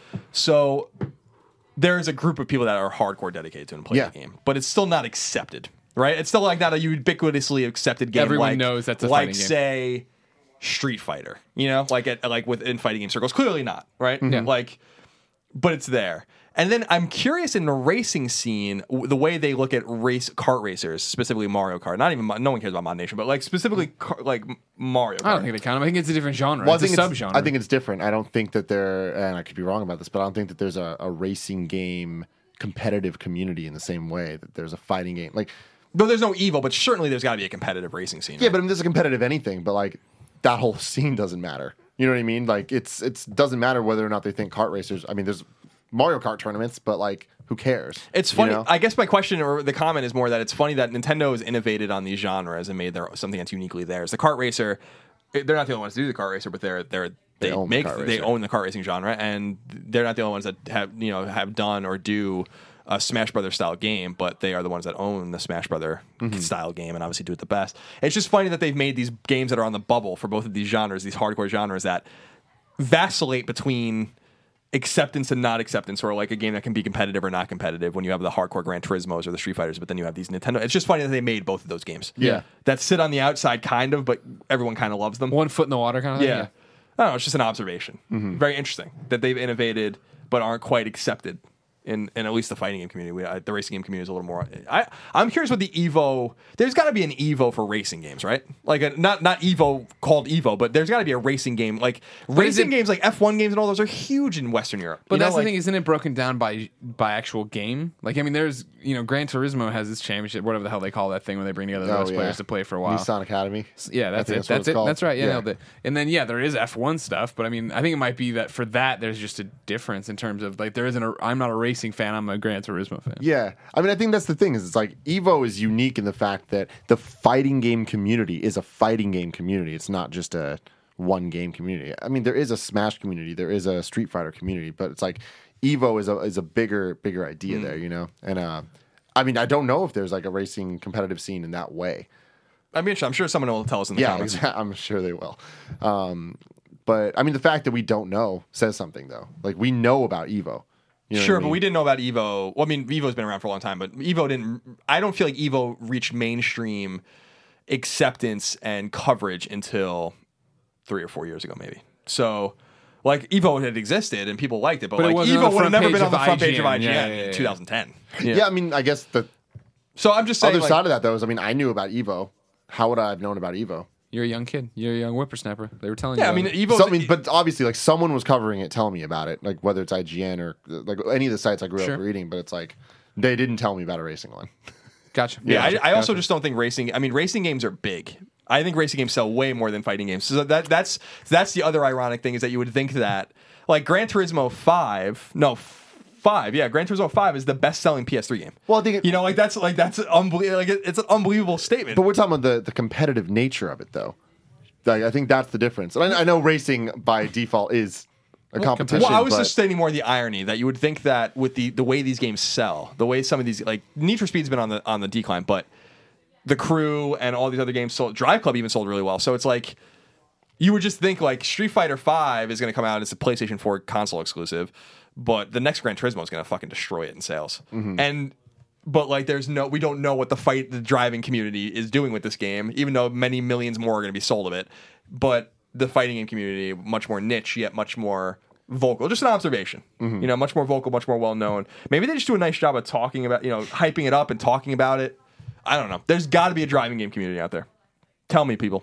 So there is a group of people that are hardcore dedicated to and play Yeah. the game, but it's still not accepted, right? It's still like not a ubiquitously accepted game. Everyone like, knows that's a like fighting game. say Street Fighter, you know, like at like within fighting game circles. Clearly not, right? Yeah. Like, but it's there. And then I'm curious in the racing scene, w- the way they look at race kart racers, specifically Mario Kart. Not even Mo- no one cares about Mod Nation, but like specifically car, like M- Mario Kart. I don't think they count them. I think it's a different genre. Well, I it's a think it's, subgenre. I think it's different. I don't think that there, and I could be wrong about this, but I don't think that there's a, a racing game competitive community in the same way that there's a fighting game. Like, No, there's no Evo, but certainly there's got to be a competitive racing scene. yeah, right? but I mean, there's a competitive anything, but like that whole scene doesn't matter. You know what I mean? Like, it's it's doesn't matter whether or not they think kart racers. I mean, there's Mario Kart tournaments, but like, who cares? It's You funny. know? I guess my question or the comment is more that it's funny that Nintendo has innovated on these genres and made their something that's uniquely theirs. The kart racer, they're not the only ones to do the kart racer, but they're they're they, They own the make kart they racer. own the kart racing genre, and they're not the only ones that have you know have done or do a Smash Brother style game, but they are the ones that own the Smash Brother Mm-hmm. style game and obviously do it the best. It's just funny that they've made these games that are on the bubble for both of these genres, these hardcore genres that vacillate between acceptance and not acceptance, or like a game that can be competitive or not competitive when you have the hardcore Gran Turismos or the Street Fighters, but then you have these Nintendo. It's just funny that they made both of those games. Yeah. That sit on the outside kind of, but everyone kind of loves them. one foot in the water kind of thing. Yeah. I don't know, it's just an observation. Very interesting that they've innovated but aren't quite accepted in, in at least the fighting game community. We, uh, the racing game community is a little more. I, I'm curious what the Evo. There's got to be an Evo for racing games, right? Like a, not not Evo called Evo, but there's got to be a racing game. Like is racing it- games, like F one games and all those are huge in Western Europe. But You know, that's like- the thing, isn't it broken down by by actual game? Like, I mean, there's, you know, Gran Turismo has this championship, whatever the hell they call that thing when they bring together the Oh, best yeah. players to play for a while. Nissan Academy. Yeah, that's I think it. that's what That's it's it. called. That's right. Yeah, Yeah. nailed it. And then yeah, there is F one stuff, but I mean, I think it might be that for that there's just a difference in terms of like there isn't a. I'm not a racing fan. I'm a Gran Turismo fan. Yeah, I mean, I think that's the thing is it's like Evo is unique in the fact that the fighting game community is a fighting game community. It's not just a one game community. I mean, there is a Smash community, there is a Street Fighter community, but it's like Evo is a is a bigger bigger idea there, you know. And uh, I mean, I don't know if there's like a racing competitive scene in that way. I mean, I'm sure someone will tell us in the Yeah, comments. exa- I'm sure they will. Um, but I mean, the fact that we don't know says something, though. Like we know about Evo. You know what Sure, I but mean? we didn't know about Evo. Well, I mean, Evo's been around for a long time, but Evo didn't. I don't feel like Evo reached mainstream acceptance and coverage until three or four years ago, maybe. So, like, Evo had existed and people liked it, but, But it like wasn't on Evo the would have front never page been on of the front page of I G N. I G N Yeah, yeah, in yeah. twenty ten. Yeah. I mean, I guess the So I'm just saying, other like, side of that, though, is I mean, I knew about Evo. How would I have known about Evo? You're a young kid. You're a young whippersnapper. They were telling yeah, I you. mean, about it. Evo. So, I mean, but obviously, like someone was covering it, telling me about it, like whether it's I G N or like any of the sites I grew Sure. up reading. But it's like they didn't tell me about a racing one. Gotcha. Yeah, Gotcha. I, I also just don't think racing. I mean, racing games are big. I think racing games sell way more than fighting games. So that that's that's the other ironic thing is that you would think that like Gran Turismo five, no f- five, yeah, Gran Turismo five is the best selling P S three game. Well, I think it- you know, like that's like that's unbelievable. Like it, it's an unbelievable statement. But we're talking about the the competitive nature of it, though. Like, I think that's the difference. And I, I know racing by default is a competition. Well, I was but just stating more the irony that you would think that with the the way these games sell, the way some of these like Need for Speed's been on the on the decline, but the Crew and all these other games sold. Drive Club even sold really well. So it's like you would just think like Street Fighter five is going to come out as a PlayStation four console exclusive, but the next Gran Turismo is going to fucking destroy it in sales. Mm-hmm. And but like there's no we don't know what the fight the driving community is doing with this game, even though many millions more are going to be sold of it. But the fighting game community much more niche yet much more vocal. Just an observation. Mm-hmm. You know, much more vocal, much more well known. Maybe they just do a nice job of talking about, you know, hyping it up and talking about it. I don't know. There's got to be a driving game community out there. Tell me, people.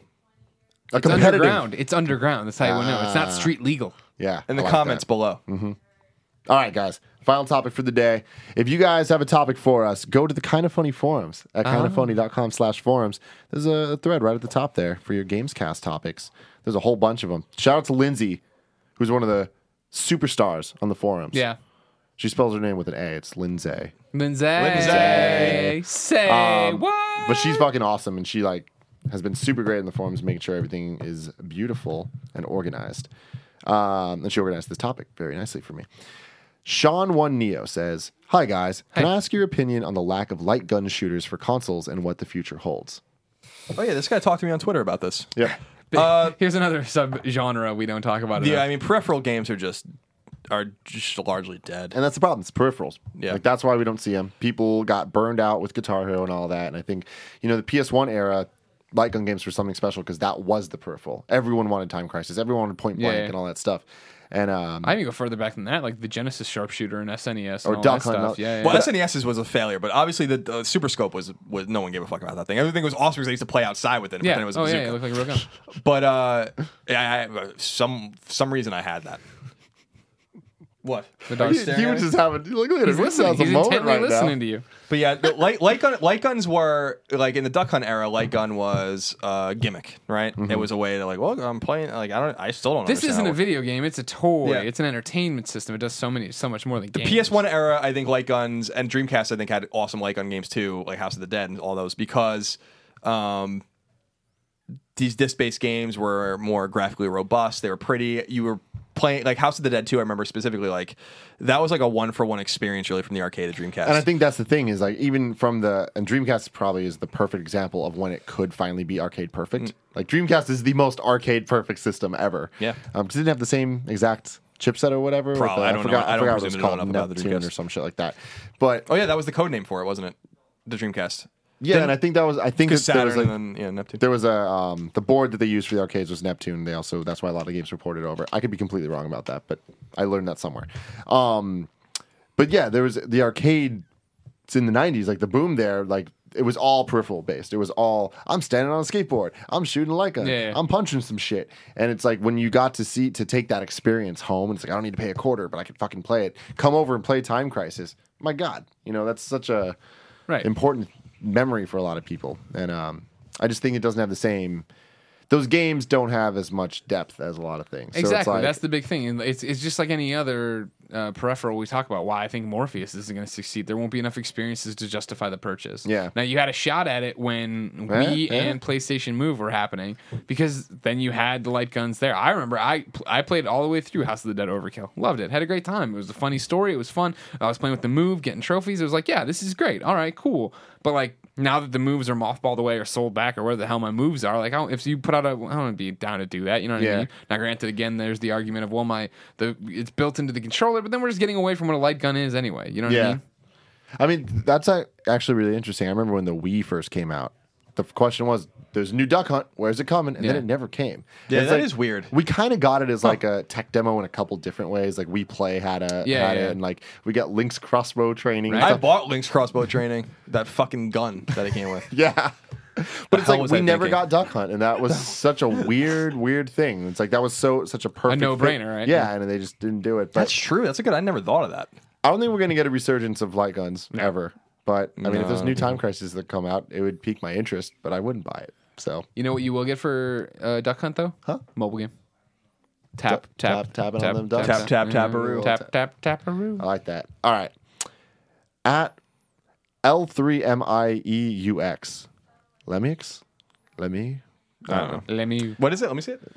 a It's competitive. underground. It's underground. That's how you would know. It's not Ah. street legal. Yeah. In the I like comments that. below. All right, guys. final topic for the day. If you guys have a topic for us, go to the Kinda Funny forums at kinda funny dot com slash forums. There's a thread right at the top there for your Gamescast topics. There's a whole bunch of them. Shout out to Lindsay, who's one of the superstars on the forums. Yeah. She spells her name with an A. It's Lindsay. Lindsay. Lindsay. Say Um, what? But she's fucking awesome, and she like has been super great in the forums, making sure everything is beautiful and organized. Um, and she organized this topic very nicely for me. Sean One Neo says, "Hi guys, can Hey. I ask your opinion on the lack of light gun shooters for consoles and what the future holds?" Oh yeah, this guy talked to me on Twitter about this. Yeah, Uh, Here's another sub genre we don't talk about. yeah, enough. I mean, peripheral games are just are just largely dead. and that's the problem. It's peripherals. Yeah. Like that's why we don't see them. People got burned out with Guitar Hero and all that. And I think you know the P S one era. Light gun games were something special because that was the peripheral. Everyone wanted Time Crisis. Everyone wanted Point Blank Yeah. and all that stuff. And um, I even go further back than that, like the Genesis sharpshooter and S N E S and Or all Duck that Hunt, stuff. no- Yeah, yeah. Well, S N E S's was a failure, but obviously the uh, Super Scope was was no one gave a fuck about that thing. Everything was awesome because they used to play outside with it. And yeah. pretend it was a Oh yeah, bazooka. it looked like a real gun. But uh, yeah, I, some for some reason I had that. What? The dog he, staring he at was me. just having. Look at him. He's He listening. has a He's moment intently right listening now. to you. But yeah, the light, light gun light guns were like in the Duck Hunt era. Light gun was a gimmick, right? It was a way to like, well, I'm playing. Like I don't, I still don't. This understand isn't how a it video game. It's a toy. Yeah. It's an entertainment system. It does so many, so much more than games. P S one era, I think light guns and Dreamcast, I think had awesome light gun games too, like House of the Dead and all those, because um, these disc-based games were more graphically robust. They were pretty. You were playing like House of the Dead two. I remember specifically like that was like a one for one experience really from the arcade to Dreamcast. And I think that's the thing is like even from the and Dreamcast probably is the perfect example of when it could finally be arcade perfect. Like Dreamcast is the most arcade perfect system ever. Yeah. um, because it didn't have the same exact chipset or whatever. with Probably. the- I don't know. forgot, I don't forgot what it was presume to know called, enough about the Neptune Dreamcast. or some shit like that. But oh yeah, that was the code name for it, wasn't it? The Dreamcast. yeah, and I think that was I think that Because there was Saturn like, and then yeah, Neptune. there was a um, the board that they used for the arcades was Neptune. They also that's why a lot of games were ported over. I could be completely wrong about that, but I learned that somewhere. Um, but yeah, there was the arcade. It's in the nineties, like the boom there, like it was all peripheral based. It was all I'm standing on a skateboard, I'm shooting like a, Yeah, yeah. I'm punching some shit, and it's like when you got to see to take that experience home, and it's like I don't need to pay a quarter, but I can fucking play it. Come over and play Time Crisis. My God, you know that's such a Right. important memory for a lot of people, and um, I just think it doesn't have the same. Those games don't have as much depth as a lot of things. So it's Exactly. like- That's the big thing. And it's it's just like any other uh, peripheral we talk about. Why I think Morpheus isn't going to succeed. There won't be enough experiences to justify the purchase. Yeah. Now you had a shot at it when Yeah, Wii yeah. and PlayStation Move were happening because then you had the light guns there. I remember I I played all the way through House of the Dead Overkill. Loved it. Had a great time. It was a funny story. It was fun. I was playing with the Move, getting trophies. It was like, yeah, this is great. All right, cool. But like now that the moves are mothballed away or sold back or where the hell my moves are, like I don't, if you put out a, I don't want to be down to do that. You know what Yeah. I mean? Now, granted, again, there's the argument of well, my the it's built into the controller, but then we're just getting away from what a light gun is anyway. You know what I Yeah. mean? I mean, that's uh, actually really interesting. I remember when the Wii first came out. The question was, "There's a new Duck Hunt. Where's it coming?" And then Yeah. it never came. Yeah, It's that like- is weird. We kind of got it as like a tech demo in a couple different ways. Like We Play had a Yeah, had yeah. it, and like we got Link's crossbow training. and Right. I stuff. bought Link's crossbow training. That fucking gun that it came with. Yeah. But it's hell like was we I never thinking? got Duck Hunt, and that was such a weird, weird thing. It's like that was so such a perfect no-brainer, fit. right? Yeah, and they just didn't do it. But That's true. That's a good. I never thought of that. I don't think we're gonna get a resurgence of light guns ever. But I mean, if there's No. new Time Crisis that come out, it would pique my interest, but I wouldn't buy it. So You know what you will get for uh, Duck Hunt though? Huh? Mobile game. Tap Tap- tap tapping on them ducks. Tap, tap, taparoo. Tap tap taparoo. I like that. All right. At L three M I E U X. Lemix? Lemmy? I don't know. Let me. What is it? Let me see it.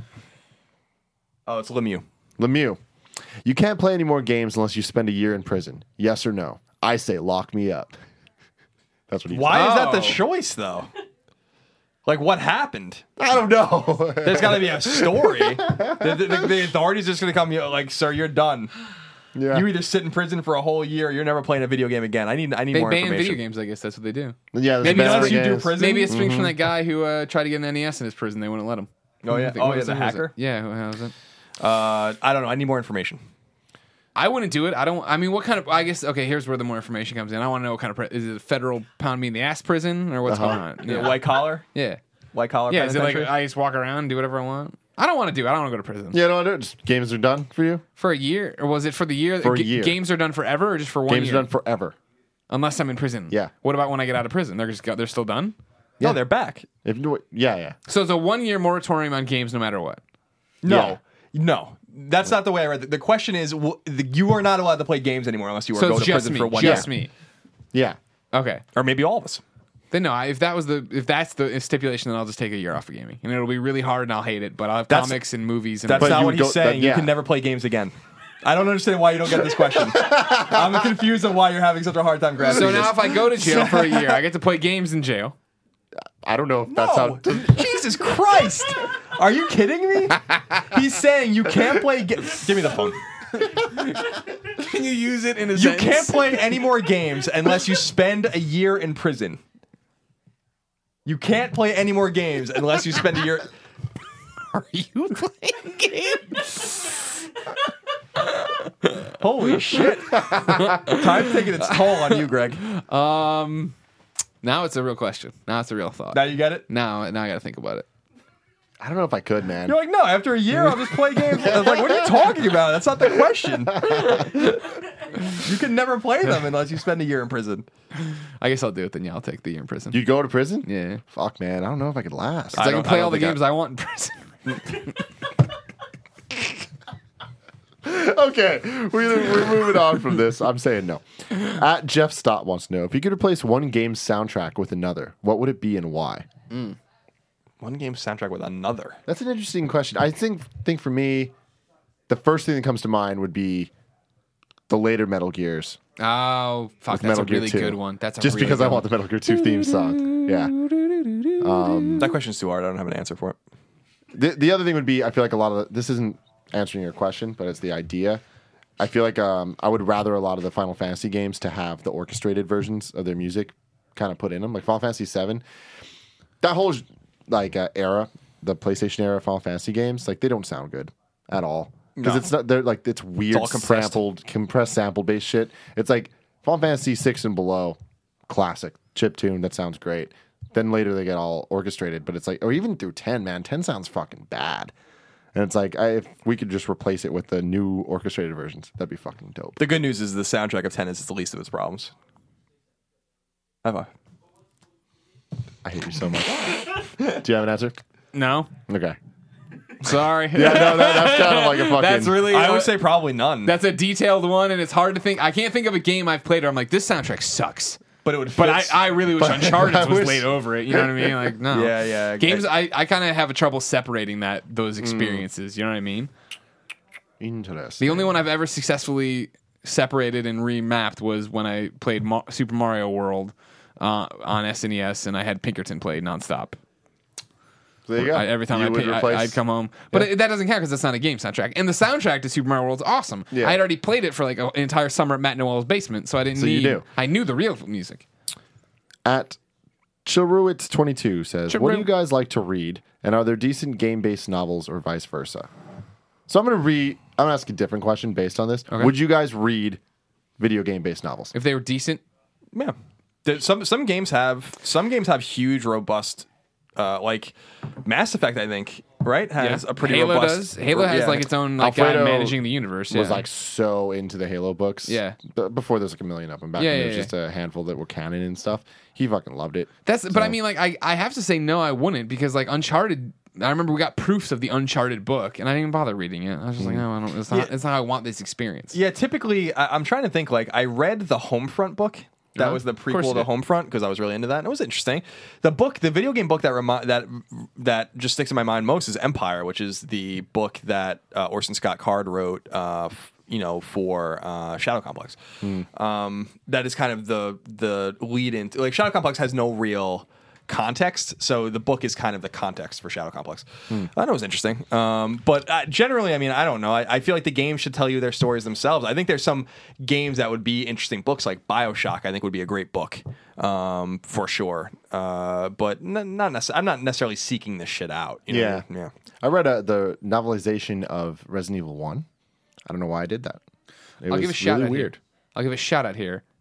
Oh, it's Lemieux. Lemieux. You can't play any more games unless you spend a year in prison. Yes or no? I say lock me up. That's what he Why is that the Oh. choice though? Like what happened? said. I don't know. There's got to be a story. the, the, the, the authorities just gonna come. Like, sir, you're done. yeah. You either sit in prison for a whole year, or you're never playing a video game again. I need. I need They more ban information. video games. I guess that's what they do. yeah, there's Maybe a unless ban you do against- prison. Maybe it springs from that guy who uh, tried to get an N E S in his prison. They wouldn't let him. Oh yeah. What Oh was yeah. it? The Who was it? hacker. Yeah. Who was it? Uh, I don't know. I need more information. I wouldn't do it. I don't. I mean, what kind of? I guess. Okay, here's where the more information comes in. I want to know what kind of. Pri- is it a federal pound me in the ass prison or what's Uh-huh. going on? Yeah. Yeah. White collar. Yeah. White collar. Yeah. Is it like penitentiary? I just walk around and do whatever I want? I don't want to do it. I don't want to go to prison. Yeah, no, no, just games are done for you. For a year? Or was it for the year? For a G- year. Games are done forever or just for one Games year? are done forever. Unless I'm in prison. Yeah. What about when I get out of prison? They're just they're still done? No, they're back. If you, yeah, yeah. So it's a one year moratorium on games no matter what. No, no. That's not the way I read it. The question is, w- the, you are not allowed to play games anymore unless you are So go it's to just prison me. for one Just year. me. Yeah. Okay. Or maybe all of us. Then no, I, if that was the if that's the stipulation, then I'll just take a year off of gaming, and it'll be really hard, and I'll hate it. But I'll have That's- comics and movies. And That's But not you what he's don't- saying. that- yeah. You can never play games again. I don't understand why you don't get this question. I'm confused on why you're having such a hard time grasping so this. now if I go to jail for a year, I get to play games in jail. I don't know if that's No. how. Jesus Christ! Are you kidding me? He's saying you can't play. Ga- Give me the phone. Can you use it in a You sentence? can't play any more games unless you spend a year in prison. You can't play any more games unless you spend a year. Are you playing games? Holy shit! Time's taking its toll on you, Greg. Um, now it's a real question. Now it's a real thought. Now you get it. Now, now I got to think about it. I don't know if I could, man. You're like, no. After a year, I'll just play games. I was like, what are you talking about? That's not the question. You can never play them unless you spend a year in prison. I guess I'll do it then. Yeah, I'll take the year in prison. You'd go to prison? yeah, Fuck, man. I don't know if I could last. I, I can don't- play I all don't the think I- games I want in prison. Okay, we, we're moving on from this. I'm saying no. At Jeff Stott wants to know if you could replace one game's soundtrack with another, what would it be and why? One game soundtrack with another. That's an interesting question. I think think for me, the first thing that comes to mind would be the later Metal Gears. Oh, fuck, with that's Metal a Gear really two. good one. That's a just really because good I want the one. Metal Gear two theme song. Yeah. That question's too hard. I don't have an answer for it. The the other thing would be I feel like a lot of the, this isn't answering your question, but it's the idea. I feel like um, I would rather a lot of the Final Fantasy games to have the orchestrated versions of their music kind of put in them, like Final Fantasy seven. That whole like uh, era, the PlayStation era Final Fantasy games, like they don't sound good at all because No. it's not. They're like it's weird, all compressed. sampled, compressed, sample based shit. It's like Final Fantasy six and below, classic chip tune that sounds great. Then later they get all orchestrated, but it's like, or even through ten, man, ten sounds fucking bad. And it's like, I, if we could just replace it with the new orchestrated versions, that'd be fucking dope. The good news is the soundtrack of ten is the least of its problems. High five. I hate you so much. Do you have an answer? No, Okay. sorry. Yeah, no, that, that's kind of like a fucking. That's really. I uh, would say probably none. that's a detailed one, and it's hard to think. I can't think of a game I've played where I'm like, this soundtrack sucks. but it would. But I, fit- I really wish Uncharted I was wish- laid over it. You know what I mean? Like, no. Yeah, yeah. Games, I, I kind of have a trouble separating that those experiences. You know what I mean? Interesting. The only one I've ever successfully separated and remapped was when I played Mar- Super Mario World uh, on S N E S, and I had Pinkerton play nonstop. So there you go. I, every time You I would pay, replace- I, I'd come home, but Yeah. it, that doesn't count because that's not a game soundtrack. And the soundtrack to Super Mario World is awesome. Yeah. I had already played it for like a, an entire summer at Matt Noel's basement, so I didn't So you need. knew. I knew the real music. At Chilruit twenty-two says, "What do Chilruit. you guys like to read, and are there decent game-based novels or vice versa?" So I'm gonna read. I'm gonna ask a different question based on this. Okay. Would you guys read video game-based novels? If they were decent, Yeah. There, some some games have some games have huge, robust, uh, like Mass Effect. I think right has yeah. a pretty Halo robust. does. Halo has yeah. like its own like guy Alfredo managing the universe. Was yeah. like so into the Halo books. Yeah. B- before there's like a million of them. Back Yeah, when yeah, there was yeah. just a handful that were canon and stuff. He fucking loved it. That's, but I mean, like, I, I have to say no, I wouldn't because like Uncharted. I remember we got proofs of the Uncharted book, and I didn't even bother reading it. I was just like, no, I don't. It's not. Yeah. It's not how I want this experience. Yeah, typically I, I'm trying to think. Like I read the Homefront book. That Uh-huh. was the Of course prequel you to did. Homefront because I was really into that, and it was interesting. The book, the video game book that remi- that that just sticks in my mind most is Empire, which is the book that uh, Orson Scott Card wrote. Uh, f- you know, for uh, Shadow Complex. Hmm. Um, that is kind of the the lead into like Shadow Complex has no real context, so the book is kind of the context for Shadow Complex. Hmm. I know it was interesting, um, but uh, generally, I mean, I don't know. I, I feel like the games should tell you their stories themselves. I think there's some games that would be interesting books, like Bioshock. I think would be a great book um, for sure. Uh, but n- not necess- I'm not necessarily seeking this shit out. You know? Yeah. yeah. I read uh, the novelization of Resident Evil one. I don't know why I did that. It I'll was give a shout really out weird. here. I'll give a shout out here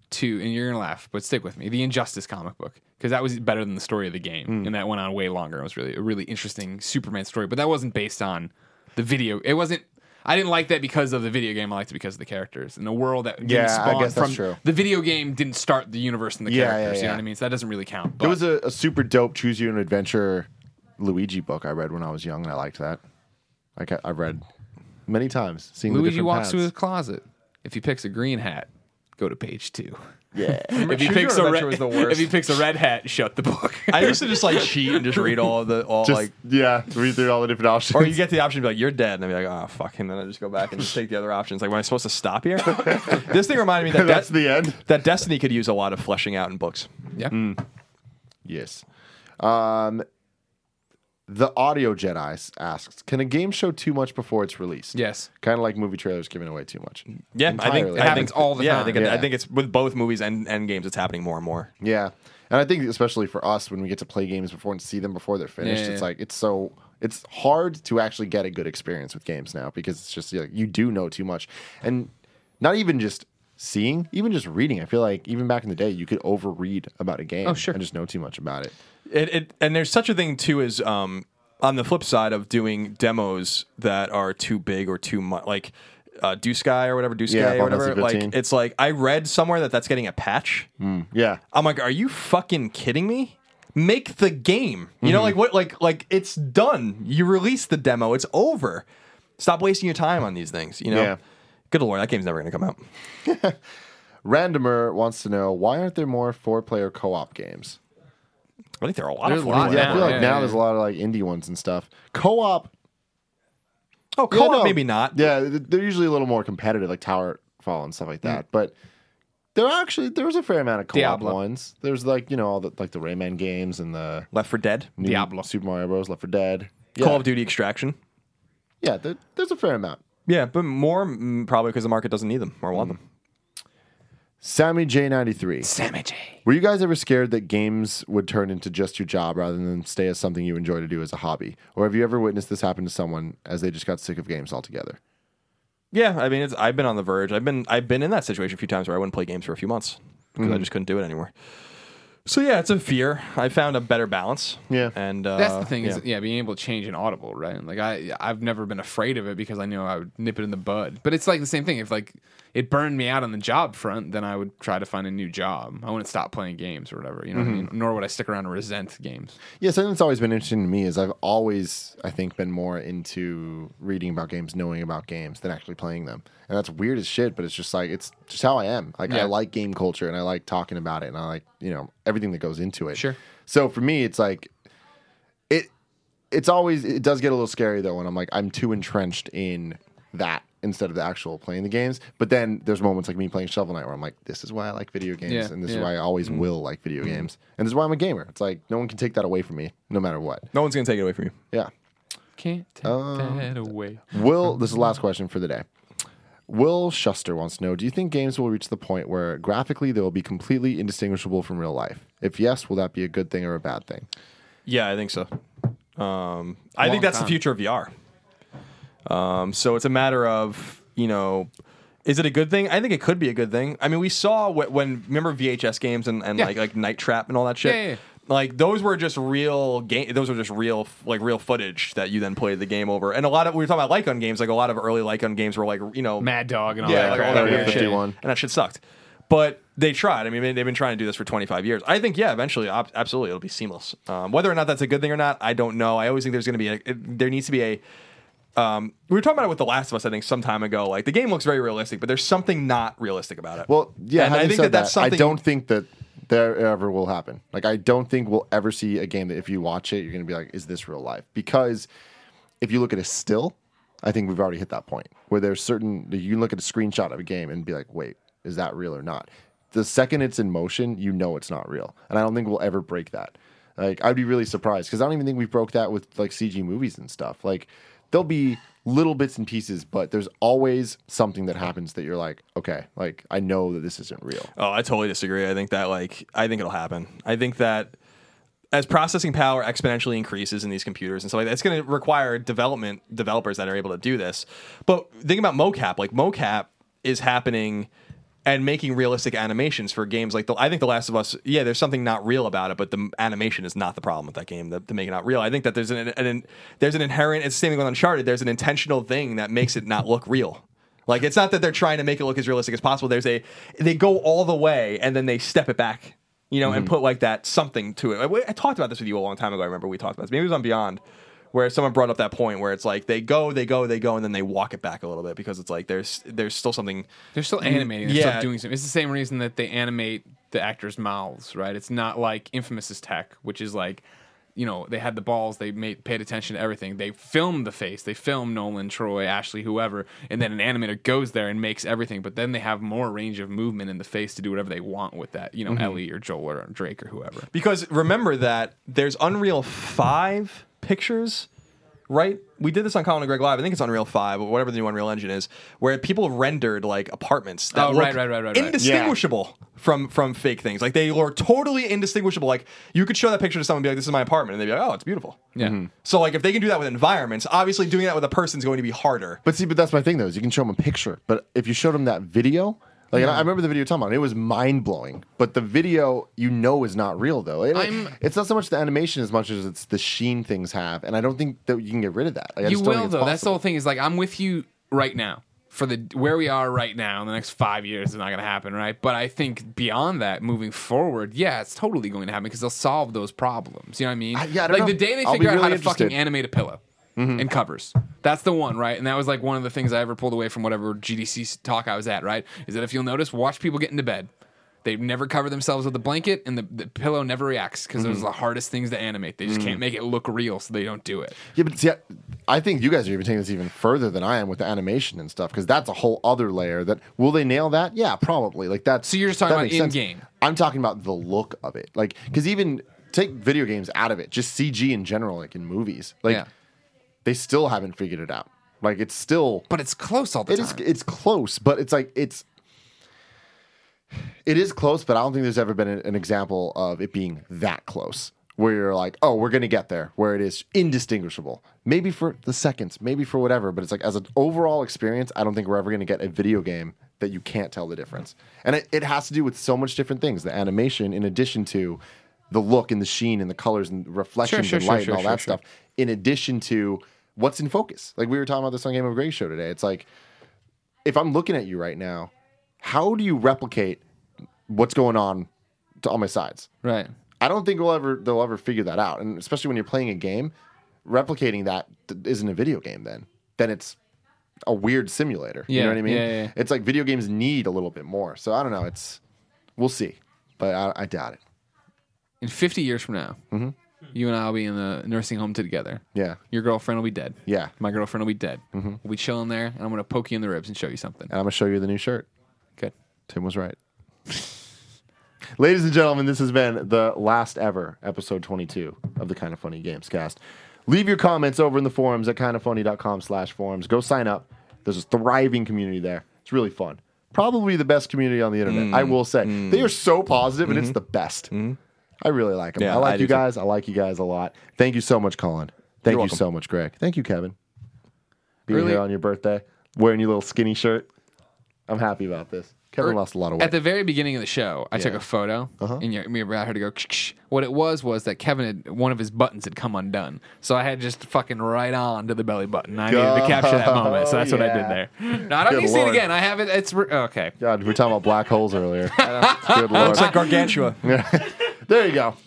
to, and you're gonna laugh, but stick with me, the Injustice comic book, because that was better than the story of the game, Mm. and that went on way longer. It was really a really interesting Superman story, but that wasn't based on the video. It wasn't. I didn't like that because of the video game. I liked it because of the characters and the world that didn't Yeah, I spawn guess that's from true. the video game. Didn't start the universe and the Yeah, yeah, characters. You know yeah. what I mean? So that doesn't really count. But There was a, a super dope Choose Your Own Adventure Luigi book I read when I was young, and I liked that. Like I, I read many times. Seeing the Luigi different walks paths. to his closet. If he picks a green hat, go to page two. Yeah. If he Choose picks Your a Own red, Adventure was the worst. if he picks a red hat, shut the book. I used to just like cheat and just read all of the all Just like. yeah, read through all the different options. Or you get the option to be like, you're dead. And I'd be like, oh, fuck. And then I just go back and just take the other options. Like, am I supposed to stop here? This thing reminded me that, That's that, the end. that Destiny could use a lot of fleshing out in books. Yeah. Yes. Um, the Audio Jedi asks, can a game show too much before it's released? Yes. Kind of like movie trailers giving away too much. Yeah, I think Entirely. I It happens think, all the yeah, time. I think, it- Yeah. I think it's with both movies and, and games, it's happening more and more. Yeah. And I think especially for us when we get to play games before and see them before they're finished, Yeah, it's yeah. like it's so it's hard to actually get a good experience with games now because it's just like you do know too much. And not even just seeing, even just reading. I feel like even back in the day you could overread about a game Oh, sure. and just know too much about it. It, it and there's such a thing too as um, on the flip side of doing demos that are too big or too much, like uh, Do Sky or whatever, Do Sky Yeah, or Final whatever. Fantasy Like fifteen. it's like I read somewhere that that's getting a patch. Yeah. I'm like, are you fucking kidding me? Make the game. You know, like what? Like like it's done. You release the demo. It's over. Stop wasting your time on these things. You know. Yeah. Good lord, that game's never going to come out. Randomer wants to know why aren't there more four-player co-op games? I think there are a lot There's of a lot four. Yeah, I feel like yeah, now yeah, there's a yeah. lot of like indie ones and stuff. Co-op, Oh, yeah, co-op no. maybe not. Yeah, th- they're usually a little more competitive, like Tower Fall and stuff like Mm. that. But there are actually there was a fair amount of co-op Diablo. ones. There's like you know all the like the Rayman games and the Left four Dead, new Diablo. Super Mario Bros. Left four Dead. Yeah, Call of Duty Extraction. yeah, there, there's a fair amount. Yeah, but more mm, probably because the market doesn't need them or want them. Sammy J ninety-three. Sammy J. Were you guys ever scared that games would turn into just your job rather than stay as something you enjoy to do as a hobby? Or have you ever witnessed this happen to someone as they just got sick of games altogether? Yeah, I mean, it's, I've been on the verge. I've been I've been in that situation a few times where I wouldn't play games for a few months because I just couldn't do it anymore. So yeah, it's a fear. I found a better balance. Yeah. and uh, That's the thing yeah. is, yeah, being able to change an audible, right? Like I, I've never been afraid of it because I knew I would nip it in the bud. But it's like the same thing. If like it burned me out on the job front, then I would try to find a new job. I wouldn't stop playing games or whatever. You know what I mean? Nor would I stick around and resent games. Yeah, something that's always been interesting to me is I've always, I think, been more into reading about games, knowing about games than actually playing them. And that's weird as shit, but it's just like, it's just how I am. Like, I Yeah. like game culture and I like talking about it and I like, you know, everything that goes into it. Sure. So for me, it's like, it, it's always, it does get a little scary though when I'm like, I'm too entrenched in that instead of the actual playing the games. But then there's moments like me playing Shovel Knight where I'm like, this is why I like video games Yeah, and this yeah. is why I always will like video games. And this is why I'm a gamer. It's like, no one can take that away from me, no matter what. No one's gonna take it away from you. Yeah. Can't take Um, that away. Will, this is the last question for the day. Will Schuster wants to know, do you think games will reach the point where graphically they will be completely indistinguishable from real life? If yes, will that be a good thing or a bad thing? Yeah, I think so. Um, I Long think that's time. the future of V R. Um, so it's a matter of, you know, is it a good thing? I think it could be a good thing. I mean, we saw wh- when remember V H S games and, and Yeah. like like Night Trap and all that shit. Yeah, yeah, yeah. Like those were just real game. Those were just real like real footage that you then played the game over. And a lot of we were talking about Lycon games. Like a lot of early Lycon games were like you know Mad Dog and all yeah, that like all crap. that Area weird shit. fifty-one. And that shit sucked. But they tried. I mean, they've been trying to do this for twenty-five years. I think, yeah, eventually, ab- absolutely, it'll be seamless. Um, whether or not that's a good thing or not, I don't know. I always think there's going to be a, it, there needs to be a. Um, we were talking about it with The Last of Us, I think, some time ago. Like the game looks very realistic, but there's something not realistic about it. Well, yeah, And I having think said that that's that, I something- don't think that there ever will happen. Like, I don't think we'll ever see a game that if you watch it, you're going to be like, is this real life? Because if you look at a still, I think we've already hit that point where there's certain, you can look at a screenshot of a game and be like, wait, is that real or not? The second it's in motion, you know it's not real. And I don't think we'll ever break that. Like, I'd be really surprised because I don't even think we broke that with like C G movies and stuff. Like, there'll be little bits and pieces, but there's always something that happens that you're like, okay, like I know that this isn't real. Oh, I totally disagree. I think that like I think it'll happen. I think that as processing power exponentially increases in these computers and stuff like that, it's going to require development developers that are able to do this. But think about mocap. Like mocap is happening and making realistic animations for games like the, I think The Last of Us, yeah, there's something not real about it, but the animation is not the problem with that game to, to make it not real. I think that there's an, an, an there's an inherent, it's the same thing with Uncharted, there's an intentional thing that makes it not look real. Like, it's not that they're trying to make it look as realistic as possible. There's a, they go all the way and then they step it back, you know, mm-hmm. and put like that something to it. I, I talked about this with you a long time ago. I remember we talked about this. Maybe it was on Beyond, where someone brought up that point where it's like they go, they go, they go, and then they walk it back a little bit because it's like there's there's still something. They're still animating. They're Yeah. still doing something. It's the same reason that they animate the actors' mouths, right? It's not like Infamous's tech, which is like, you know, they had the balls, they made paid attention to everything. They filmed the face, they filmed Nolan, Troy, Ashley, whoever, and then an animator goes there and makes everything. But then they have more range of movement in the face to do whatever they want with that. You know, Mm-hmm. Ellie or Joel or Drake or whoever. Because remember that there's Unreal five pictures, right? We did this on Colin and Greg Live. I think it's Unreal five, or whatever the new Unreal Engine is, where people rendered like apartments that Oh, look right, right, right, right, right. indistinguishable from from fake things. Like they are totally indistinguishable. Like you could show that picture to someone and be like, "This is my apartment," and they'd be like, "Oh, it's beautiful." Yeah. So like if they can do that with environments, obviously doing that with a person is going to be harder. But see, but that's my thing though, is you can show them a picture. But if you showed them that video, like and I remember the video you're talking about, it was mind blowing. But the video you know is not real though. It- I'm- it's not so much the animation as much as it's the sheen things have, and I don't think that you can get rid of that. Like, I You just don't think will it's though. That's the possible. whole thing. Is like I'm with you right now for the where we are right now. In the next five years, it's not going to happen, right? But I think beyond that, moving forward, yeah, it's totally going to happen because they'll solve those problems. You know what I mean? I- yeah, I don't like know. the day they I'll be figure out how really to fucking interested. animate a pillow and covers. That's the one, right? And that was like one of the things I ever pulled away from whatever G D C talk I was at, right? Is that if you'll notice, watch people get into bed. They never cover themselves with a blanket, and the, the pillow never reacts because those are the hardest things to animate. They just can't make it look real, so they don't do it. Yeah, but see, I, I think you guys are even taking this even further than I am with the animation and stuff because that's a whole other layer. That will they nail that? Yeah, probably. Like that's So you're just talking that about makes sense. in-game. I'm talking about the look of it, like because even take video games out of it, just C G in general, like in movies, like Yeah. they still haven't figured it out. Like it's still But it's close all the it time. is it's close, but it's like it's it is close, but I don't think there's ever been an, an example of it being that close where you're like, oh, we're gonna get there, where it is indistinguishable. Maybe for the seconds, maybe for whatever, but it's like as an overall experience, I don't think we're ever gonna get a video game that you can't tell the difference. And it, it has to do with so much different things. The animation, in addition to the look and the sheen and the colors and reflections Sure, sure, and sure, light sure, and all sure, that sure. stuff, in addition to what's in focus. Like we were talking about this on Game of Grey show today. It's like if I'm looking at you right now, how do you replicate what's going on to all my sides? Right. I don't think we'll ever they'll ever figure that out. And especially when you're playing a game, replicating that th- isn't a video game then. Then it's a weird simulator. You Yeah, know what I mean? yeah, yeah. It's like video games need a little bit more. So I don't know. It's we'll see. But I, I doubt it. In fifty years from now, Mm-hmm. you and I will be in the nursing home together. Yeah. Your girlfriend will be dead. Yeah. My girlfriend will be dead. Mm-hmm. We'll be chilling there, and I'm going to poke you in the ribs and show you something. And I'm gonna show you the new shirt. Good. Tim was right. Ladies and gentlemen, this has been the last ever episode twenty-two of the Kind of Funny Games cast. Leave your comments over in the forums at kindoffunny.com slash forums. Go sign up. There's a thriving community there. It's really fun. Probably the best community on the internet, Mm. I will say. They are so positive, and it's the best. Mm-hmm. I really like them. Yeah, I like I you do too. guys. I like you guys a lot. Thank you so much, Colin. Thank You're you welcome. so much, Greg. Thank you, Kevin. Being Early- here on your birthday, wearing your little skinny shirt. I'm happy about this. Kevin Er- lost a lot of weight. At the very beginning of the show, I took Yeah. a photo, Uh-huh. and you- me and Brad had to go. Ksh-ksh. What it was was that Kevin had one of his buttons had come undone, so I had just fucking right on to the belly button. I needed to capture that moment, so that's what I did yeah. there. No, I don't Good need to see it Lord. again. I have it. It's re- okay. God, we were talking about black holes earlier. Good lord. Looks like Gargantua. There you go.